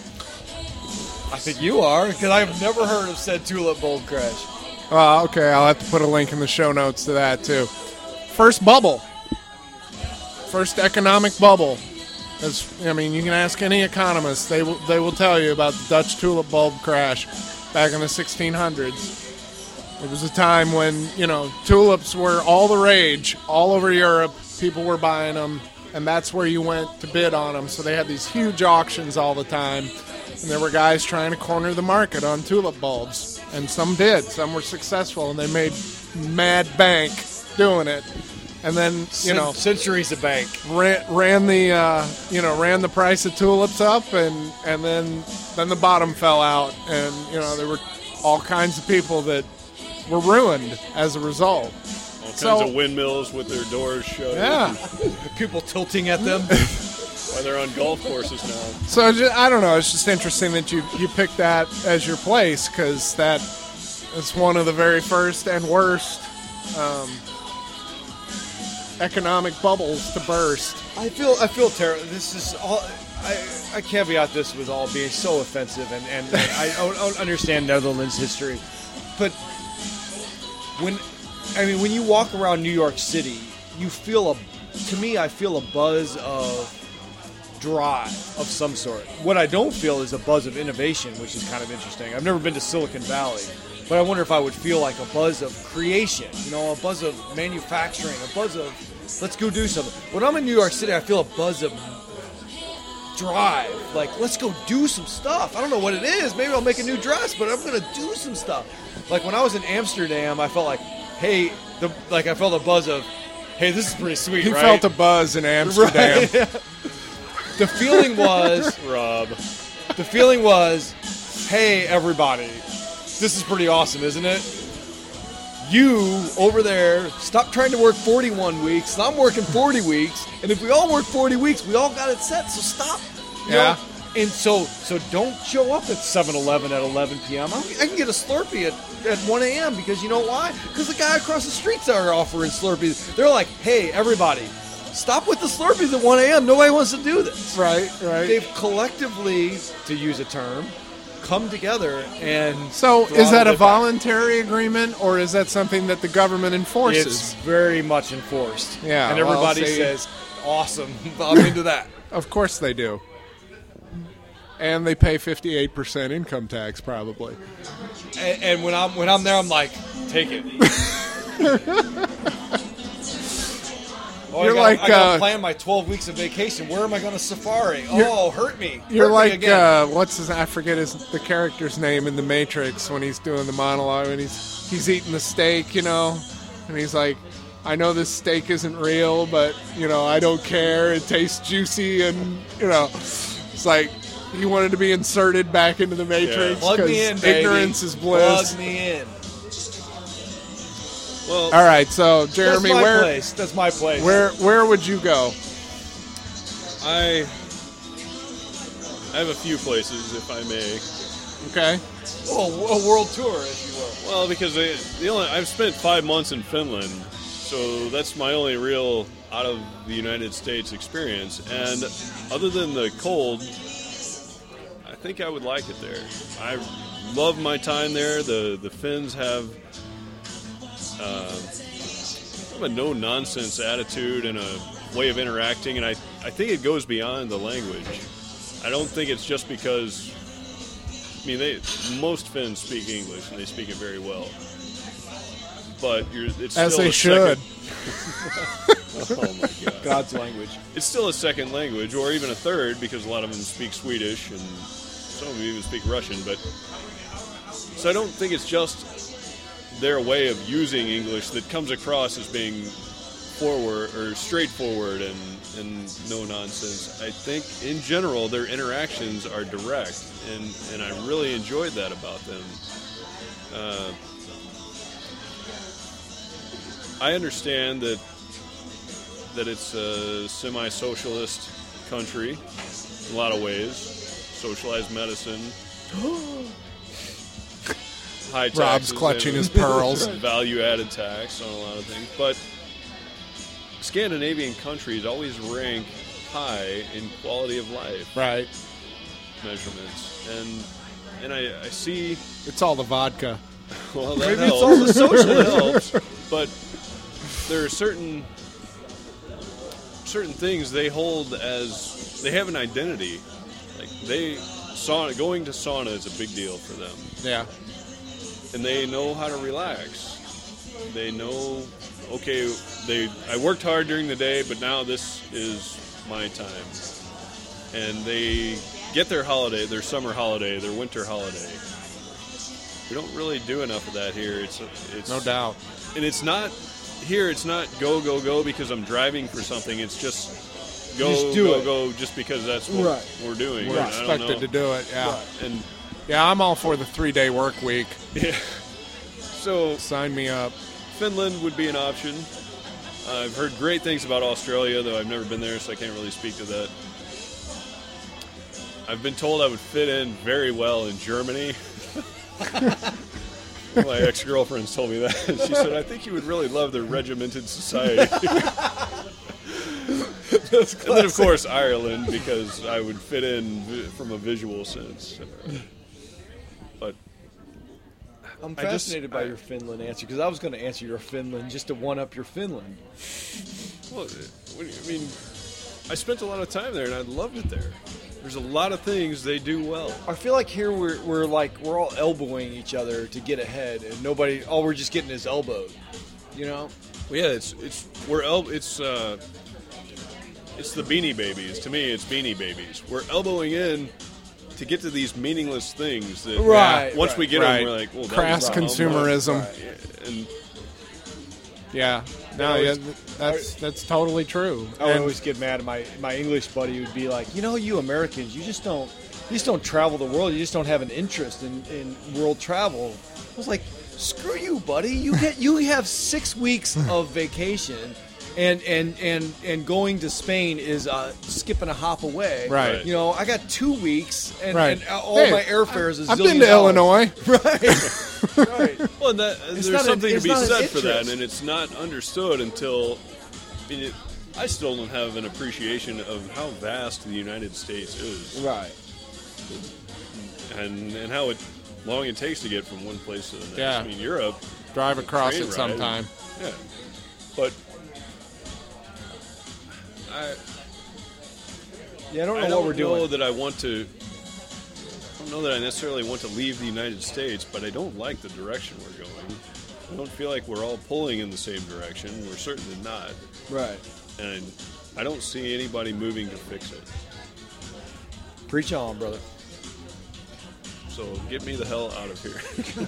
G: I think you are, because I've never heard of said tulip bulb crash.
A: Uh, okay, I'll have to put a link in the show notes to that too. First bubble, first economic bubble. As, I mean, you can ask any economist; they will they will tell you about the Dutch tulip bulb crash back in the sixteen hundreds. It was a time when, you know, tulips were all the rage all over Europe. People were buying them, and that's where you went to bid on them. So they had these huge auctions all the time, and there were guys trying to corner the market on tulip bulbs. And some did. Some were successful, and they made mad bank doing it. And then, you know,
G: centuries of bank.
A: ran, ran the uh, you know ran the price of tulips up, and and then then the bottom fell out, and you know there were all kinds of people that were ruined as a result.
F: All kinds
A: So-
F: of windmills with their doors shut.
A: Yeah.
G: People tilting at them.
F: Why they're on golf courses now.
A: So I ju- I don't know. It's just interesting that you you picked that as your place, because that is one of the very first and worst um, economic bubbles to burst.
G: I feel I feel terrible. This is all. I, I caveat this with all being so offensive, and, and I don't, don't understand Netherlands history, but when I mean when you walk around New York City, you feel a. To me, I feel a buzz of drive of some sort. What I don't feel is a buzz of innovation, which is kind of interesting. I've never been to Silicon Valley, but I wonder if I would feel like a buzz of creation, you know, a buzz of manufacturing, a buzz of let's go do something. When I'm in New York City, I feel a buzz of drive, like let's go do some stuff. I don't know what it is. Maybe I'll make a new dress, but I'm gonna do some stuff. Like when I was in Amsterdam, I felt like, hey, the like I felt a buzz of, hey, this is pretty sweet,
A: He
G: right?
A: felt a buzz in Amsterdam.
G: Right. The feeling was,
F: Rob.
G: the feeling was, hey, everybody, this is pretty awesome, isn't it? You over there, stop trying to work forty-one weeks. I'm working forty weeks, and if we all work forty weeks, we all got it set. So stop. You
A: Yeah.
G: know? And so, so don't show up at seven eleven at eleven p.m. I I can get a Slurpee at, at one a.m. because you know why? Because the guy across the streets are offering Slurpees. They're like, hey, everybody, stop with the Slurpees at one a.m. Nobody wants to do this.
A: Right, right.
G: They've collectively, to use a term, come together and.
A: So
G: throttle
A: is that a
G: it back.
A: voluntary agreement, or is that something that the government enforces?
G: It's very much enforced.
A: Yeah,
G: And
A: well,
G: everybody
A: see-
G: says, awesome. I'm into that.
A: Of course they do. And they pay fifty-eight percent income tax, probably.
G: And, and when I'm when I'm there, I'm like, take it. Oh,
A: You're
G: I gotta,
A: like,
G: I gotta
A: uh,
G: plan my twelve weeks of vacation. Where am I going to safari? Oh, hurt me.
A: You're
G: hurt
A: like,
G: me again.
A: uh, what's his, I forget his, the character's name in The Matrix when he's doing the monologue and he's, he's eating the steak, you know, and he's like, I know this steak isn't real, but, you know, I don't care. It tastes juicy and, you know, it's like he wanted to be inserted back into the Matrix
G: Plug me in,
A: because
G: baby.
A: ignorance is bliss.
G: Plug me in.
F: Well,
A: All right, so Jeremy,
G: That's my
A: where
G: place. That's my place.
A: where where would you go?
F: I I have a few places, if I may.
A: Okay.
G: Oh, a world tour, if you will.
F: Well, because they, the only I've spent five months in Finland, so that's my only real out of the United States experience. And other than the cold, I think I would like it there. I love my time there. The the Finns have uh, have a no nonsense attitude and a way of interacting, and I I think it goes beyond the language. I don't think it's just because. I mean, they most Finns speak English and they speak it very well. But you're, it's
A: As
F: still
A: they
F: a
A: should.
F: Second, oh my God!
G: God's language.
F: It's still a second language, or even a third, because a lot of them speak Swedish and some of them even speak Russian. But so I don't think it's just their way of using English that comes across as being forward or straightforward and, and no nonsense. I think in general their interactions are direct, and, and I really enjoyed that about them. Uh, I understand that that it's a semi-socialist country in a lot of ways. Socialized medicine, high taxes,
A: Rob's clutching
F: and
A: his pearls.
F: value-added tax on a lot of things, but Scandinavian countries always rank high in quality of life
A: Right.
F: measurements, and and I, I see.
A: It's all the vodka.
F: Well, that
G: Maybe it's
F: helps.
G: all the social.
F: It helps, but there are certain certain things they hold as they have an identity. Like they sauna, going to sauna is a big deal for them,
A: Yeah.
F: and they know how to relax. They know, okay, they I worked hard during the day, but now this is my time, and they get their holiday, their summer holiday, their winter holiday. We don't really do enough of that here. It's it's
A: No doubt.
F: and it's not here. It's not go go go because I'm driving for something. It's just go
G: Just do
F: go
G: it.
F: go just because that's what
G: Right.
F: we're doing.
A: We're
F: And I don't
A: expected
F: know.
A: to do it, yeah.
F: And
A: Yeah, I'm all for the three-day work week.
F: yeah, so
A: Sign me up.
F: Finland would be an option. Uh, I've heard great things about Australia, though I've never been there, so I can't really speak to that. I've been told I would fit in very well in Germany. My ex-girlfriends told me that. She said, I think you would really love the regimented society. And then, of course, Ireland, because I would fit in vi- from a visual sense. But
G: I'm
F: I just-
G: fascinated by
F: I-
G: your Finland answer because I was going to answer your Finland just to one-up your Finland.
F: Well, what do you, I mean, I spent a lot of time there, and I loved it there. There's a lot of things they do well.
G: I feel like here we're, we're like we're all elbowing each other to get ahead, and nobody. All we're just getting is elbowed. You know?
F: Well, yeah, it's it's we're el- it's uh, it's the Beanie Babies. To me, it's Beanie Babies. We're elbowing in to get to these meaningless things that
G: Right,
F: once
G: right,
F: we get
A: right.
F: them, we're like, well, that
A: Crass
F: was dumb,
A: consumerism.
F: but- yeah, and
A: Yeah. No,
G: I
A: yeah,
G: always-
A: that's that's totally true.
G: I would
A: And-
G: always get mad at my my English buddy who would be like, you know, you Americans, you just don't you just don't travel the world. You just don't have an interest in, in world travel. I was like, screw you, buddy. You get you have six weeks of vacation. And, and and and going to Spain is uh, skipping a hop away.
A: Right.
G: You know, I got two weeks, and,
A: Right.
G: and all
A: Hey,
G: my airfares is.
A: I've been to Illinois.
G: Right. right.
F: Well, and that,
G: It's
F: there's
G: not an-
F: something to
G: it's
F: be
G: not an
F: said for that,
G: interest.
F: and it's not understood until. I mean, it, I still don't have an appreciation of how vast the United States is,
G: Right.
F: and and how it, long it takes to get from one place to the next.
A: Yeah.
F: I mean, Europe,
A: Drive across
F: train
A: it
F: ride.
A: sometime.
F: yeah, but I,
G: Yeah, I don't know
F: I
G: what
F: don't
G: we're
F: know
G: doing.
F: that I want to. I don't know that I necessarily want to leave the United States, but I don't like the direction we're going. I don't feel like we're all pulling in the same direction. We're certainly not,
G: Right.
F: and I don't see anybody moving to fix it.
G: Preach on, brother.
F: So get me the hell out of here.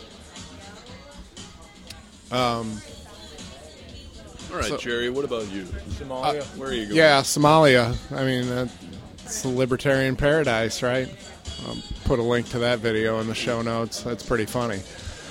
A: Um,
F: All right,
A: So-
F: Jerry. What about you?
G: Somalia.
F: Where are you going?
A: yeah, Somalia. I mean, uh, it's the libertarian paradise, right? I'll put a link to that video in the show notes. That's pretty funny.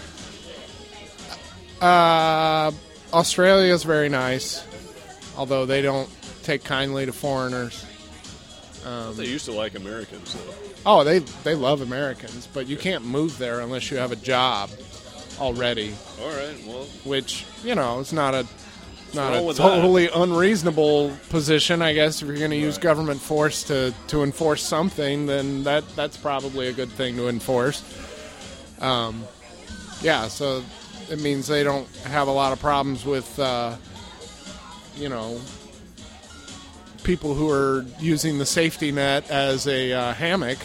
A: Uh, Australia is very nice, although they don't take kindly to foreigners.
F: They used to like Americans, though.
A: Oh, they they love Americans, but you can't move there unless you have a job already,
F: All right. Well,
A: which, you know, is not a not
F: wrong
A: a
F: with
A: totally unreasonable position. I guess if you're going to use government force to, to enforce something, then that that's probably a good thing to enforce. Um, yeah, so it means they don't have a lot of problems with, uh, you know, people who are using the safety net as a uh, hammock.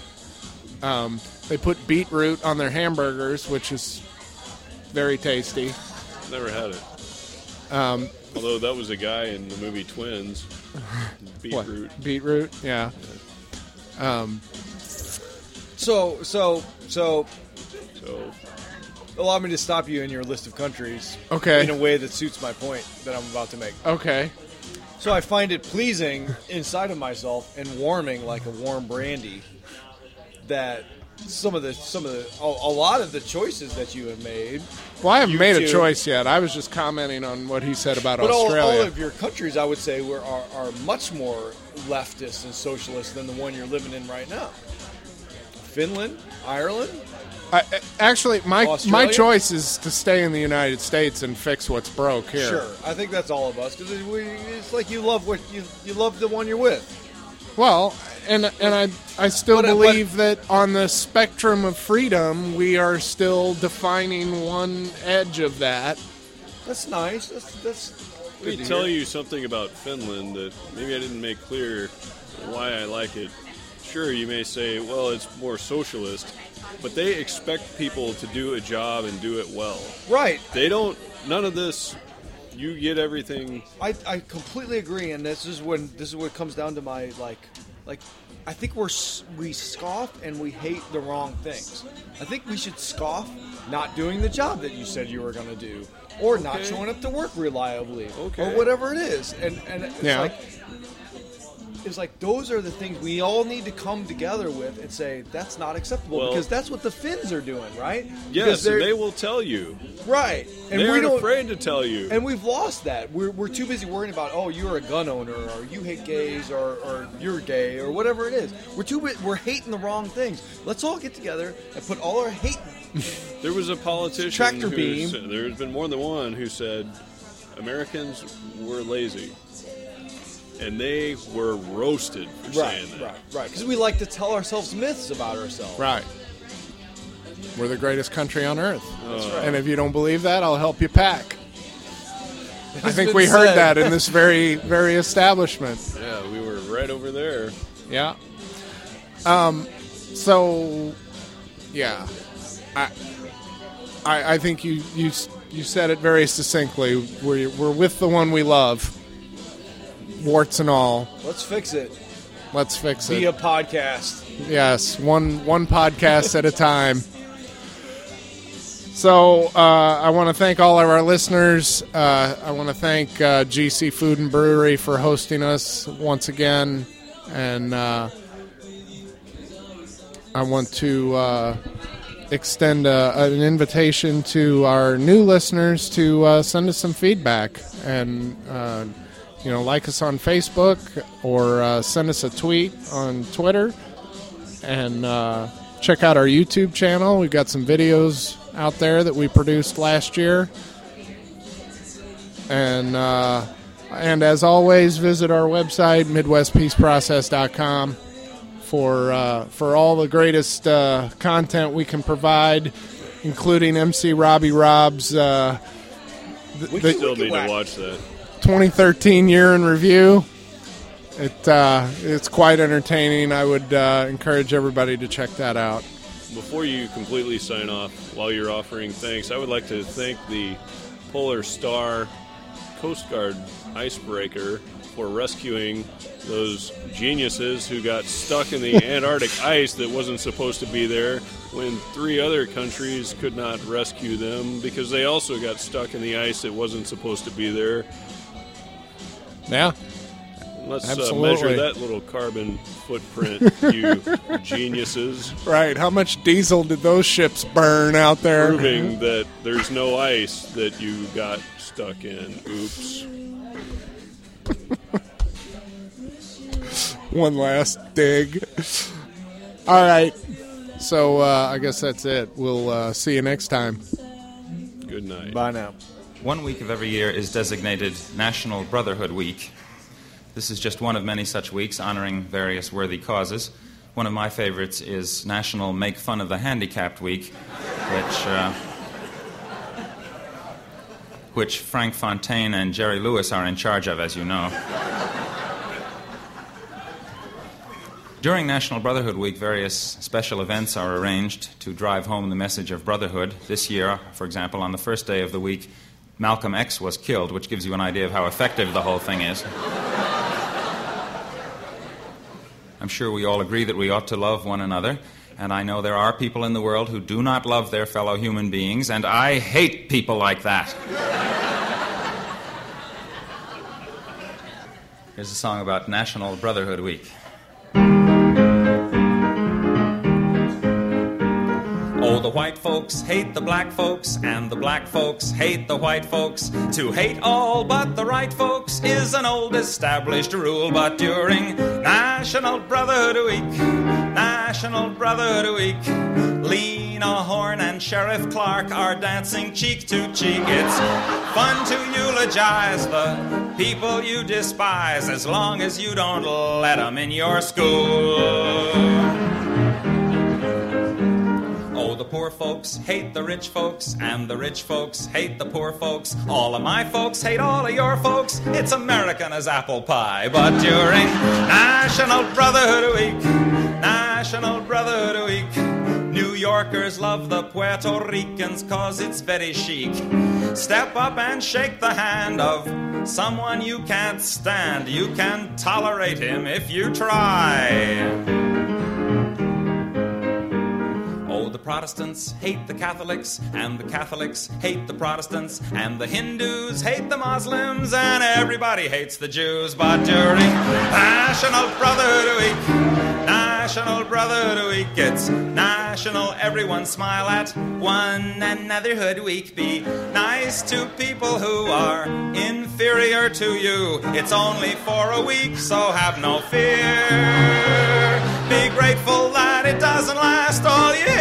A: Um, they put beetroot on their hamburgers, which is very tasty.
F: never had it.
A: Um,
F: Although that was a guy in the movie Twins.
A: what?
F: Beetroot.
A: Beetroot, yeah. Um,
G: So, so, so,
F: So
G: allow me to stop you in your list of countries.
A: Okay.
G: In a way that suits my point that I'm about to make.
A: okay.
G: So I find it pleasing inside of myself and warming like a warm brandy that some of the some of the a, a lot of the choices that you have made,
A: Well, I haven't
G: You
A: made a
G: too.
A: choice yet. I was just commenting on what he said about
G: but all,
A: Australia.
G: all of your countries, I would say, were are, are much more leftist and socialist than the one you're living in right now. Finland, Ireland.
A: I, actually, my my
G: Australia?
A: choice is to stay in the United States and fix what's broke here.
G: Sure, I think that's all of us because it's like you love what you you love the one you're with.
A: Well, and and I I still
G: But- but-
A: believe that on the spectrum of freedom, we are still defining one edge of that.
G: That's nice. That's that's.
F: let
G: good
F: me
G: to
F: tell
G: hear.
F: you something about Finland that maybe I didn't make clear why I like it. Sure, you may say, well, it's more socialist, but they expect people to do a job and do it well.
G: Right.
F: They don't, none of this, you get everything.
G: I, I completely agree, and this is when this is what comes down to my like, like, I think we're s- we scoff and we hate the wrong things. I think we should scoff not doing the job that you said you were going to do, or not
F: Okay.
G: showing up to work reliably,
F: Okay.
G: or whatever it is. And and it's
A: Yeah.
G: like it's like those are the things we all need to come together with and say that's not acceptable
F: Well-
G: because that's what the Finns are doing, right? Because
F: Yes,
G: they're-
F: and they will tell you.
G: right, and
F: They
G: we
F: aren't
G: don't.
F: afraid to tell you.
G: And we've lost that. We're, we're too busy worrying about, oh, you're a gun owner, or you hate gays, or, or you're gay, or whatever it is. We're too bu- we're hating the wrong things. Let's all get together and put all our hate.
F: There was a politician
G: Tractor
F: who
G: beam.
F: said- there's been more than one who said Americans were lazy. And they were roasted for saying that.
G: right, right. Because we like to tell ourselves myths about ourselves.
A: Right. We're the greatest country on earth.
G: That's right.
A: And if you don't believe that, I'll help you pack. I
G: It's
A: think
G: been
A: we heard
G: said.
A: that in this very, very establishment.
F: Yeah, we were right over there.
A: Yeah. Um. So, yeah, I, I, I think you you you said it very succinctly. We're we're with the one we love, warts and all.
G: Let's fix it.
A: Let's fix
G: Be
A: it.
G: a podcast.
A: Yes, one one podcast at a time. So uh, I want to thank all of our listeners. Uh, I want to thank uh, G C Food and Brewery for hosting us once again, and uh, I want to uh, extend a, an invitation to our new listeners to uh, send us some feedback and uh, you know, like us on Facebook or uh, send us a tweet on Twitter, and uh, check out our YouTube channel. We've got some videos out there that we produced last year. And uh, and as always, visit our website, midwest peace process dot com, for uh, for all the greatest uh, content we can provide, including M C Robbie Rob's uh, th-
G: We
A: the
G: can-
F: Still need
G: whack.
F: to watch that.
A: twenty thirteen year in review. It uh, it's quite entertaining. I would uh, encourage everybody to check that out.
F: Before you completely sign off, while you're offering thanks, I would like to thank the Polar Star Coast Guard icebreaker for rescuing those geniuses who got stuck in the Antarctic ice that wasn't supposed to be there when three other countries could not rescue them because they also got stuck in the ice that wasn't supposed to be there.
A: Yeah.
F: Let's uh,
A: Absolutely.
F: measure that little carbon footprint, you geniuses.
A: Right. How much diesel did those ships burn out there?
F: Proving that there's no ice that you got stuck in. Oops.
A: One last dig. All right. So uh, I guess that's it. We'll uh, see you next time.
F: Good night.
G: Bye now.
H: One week of every year is designated National Brotherhood Week. This is just one of many such weeks honoring various worthy causes. One of my favorites is National Make Fun of the Handicapped Week, which uh, which Frank Fontaine and Jerry Lewis are in charge of, as you know. During National Brotherhood Week, various special events are arranged to drive home the message of brotherhood. This year, for example, on the first day of the week, Malcolm X was killed, which gives you an idea of how effective the whole thing is. I'm sure we all agree that we ought to love one another, and I know there are people in the world who do not love their fellow human beings, and I hate people like that. Here's a song about National Brotherhood Week. Oh, the white folks hate the black folks, and the black folks hate the white folks. To hate all but the right folks is an old established rule, but during National Brotherhood Week, National Brotherhood Week, Lena Horne and Sheriff Clark are dancing cheek to cheek. It's fun to eulogize the people you despise, as long as you don't let them in your school. Oh, the poor folks hate the rich folks, and the rich folks hate the poor folks. All of my folks hate all of your folks. It's American as apple pie. But during National Brotherhood Week, National Brotherhood Week, New Yorkers love the Puerto Ricans 'cause it's very chic. Step up and shake the hand of someone you can't stand. You can tolerate him if you try. Oh, the Protestants hate the Catholics, and the Catholics hate the Protestants, and the Hindus hate the Muslims, and everybody hates the Jews. But during National Brotherhood Week, National Brotherhood Week, it's national everyone smile at one anotherhood week. Be nice to people who are inferior to you. It's only for a week, so have no fear. Be grateful that it doesn't last all year.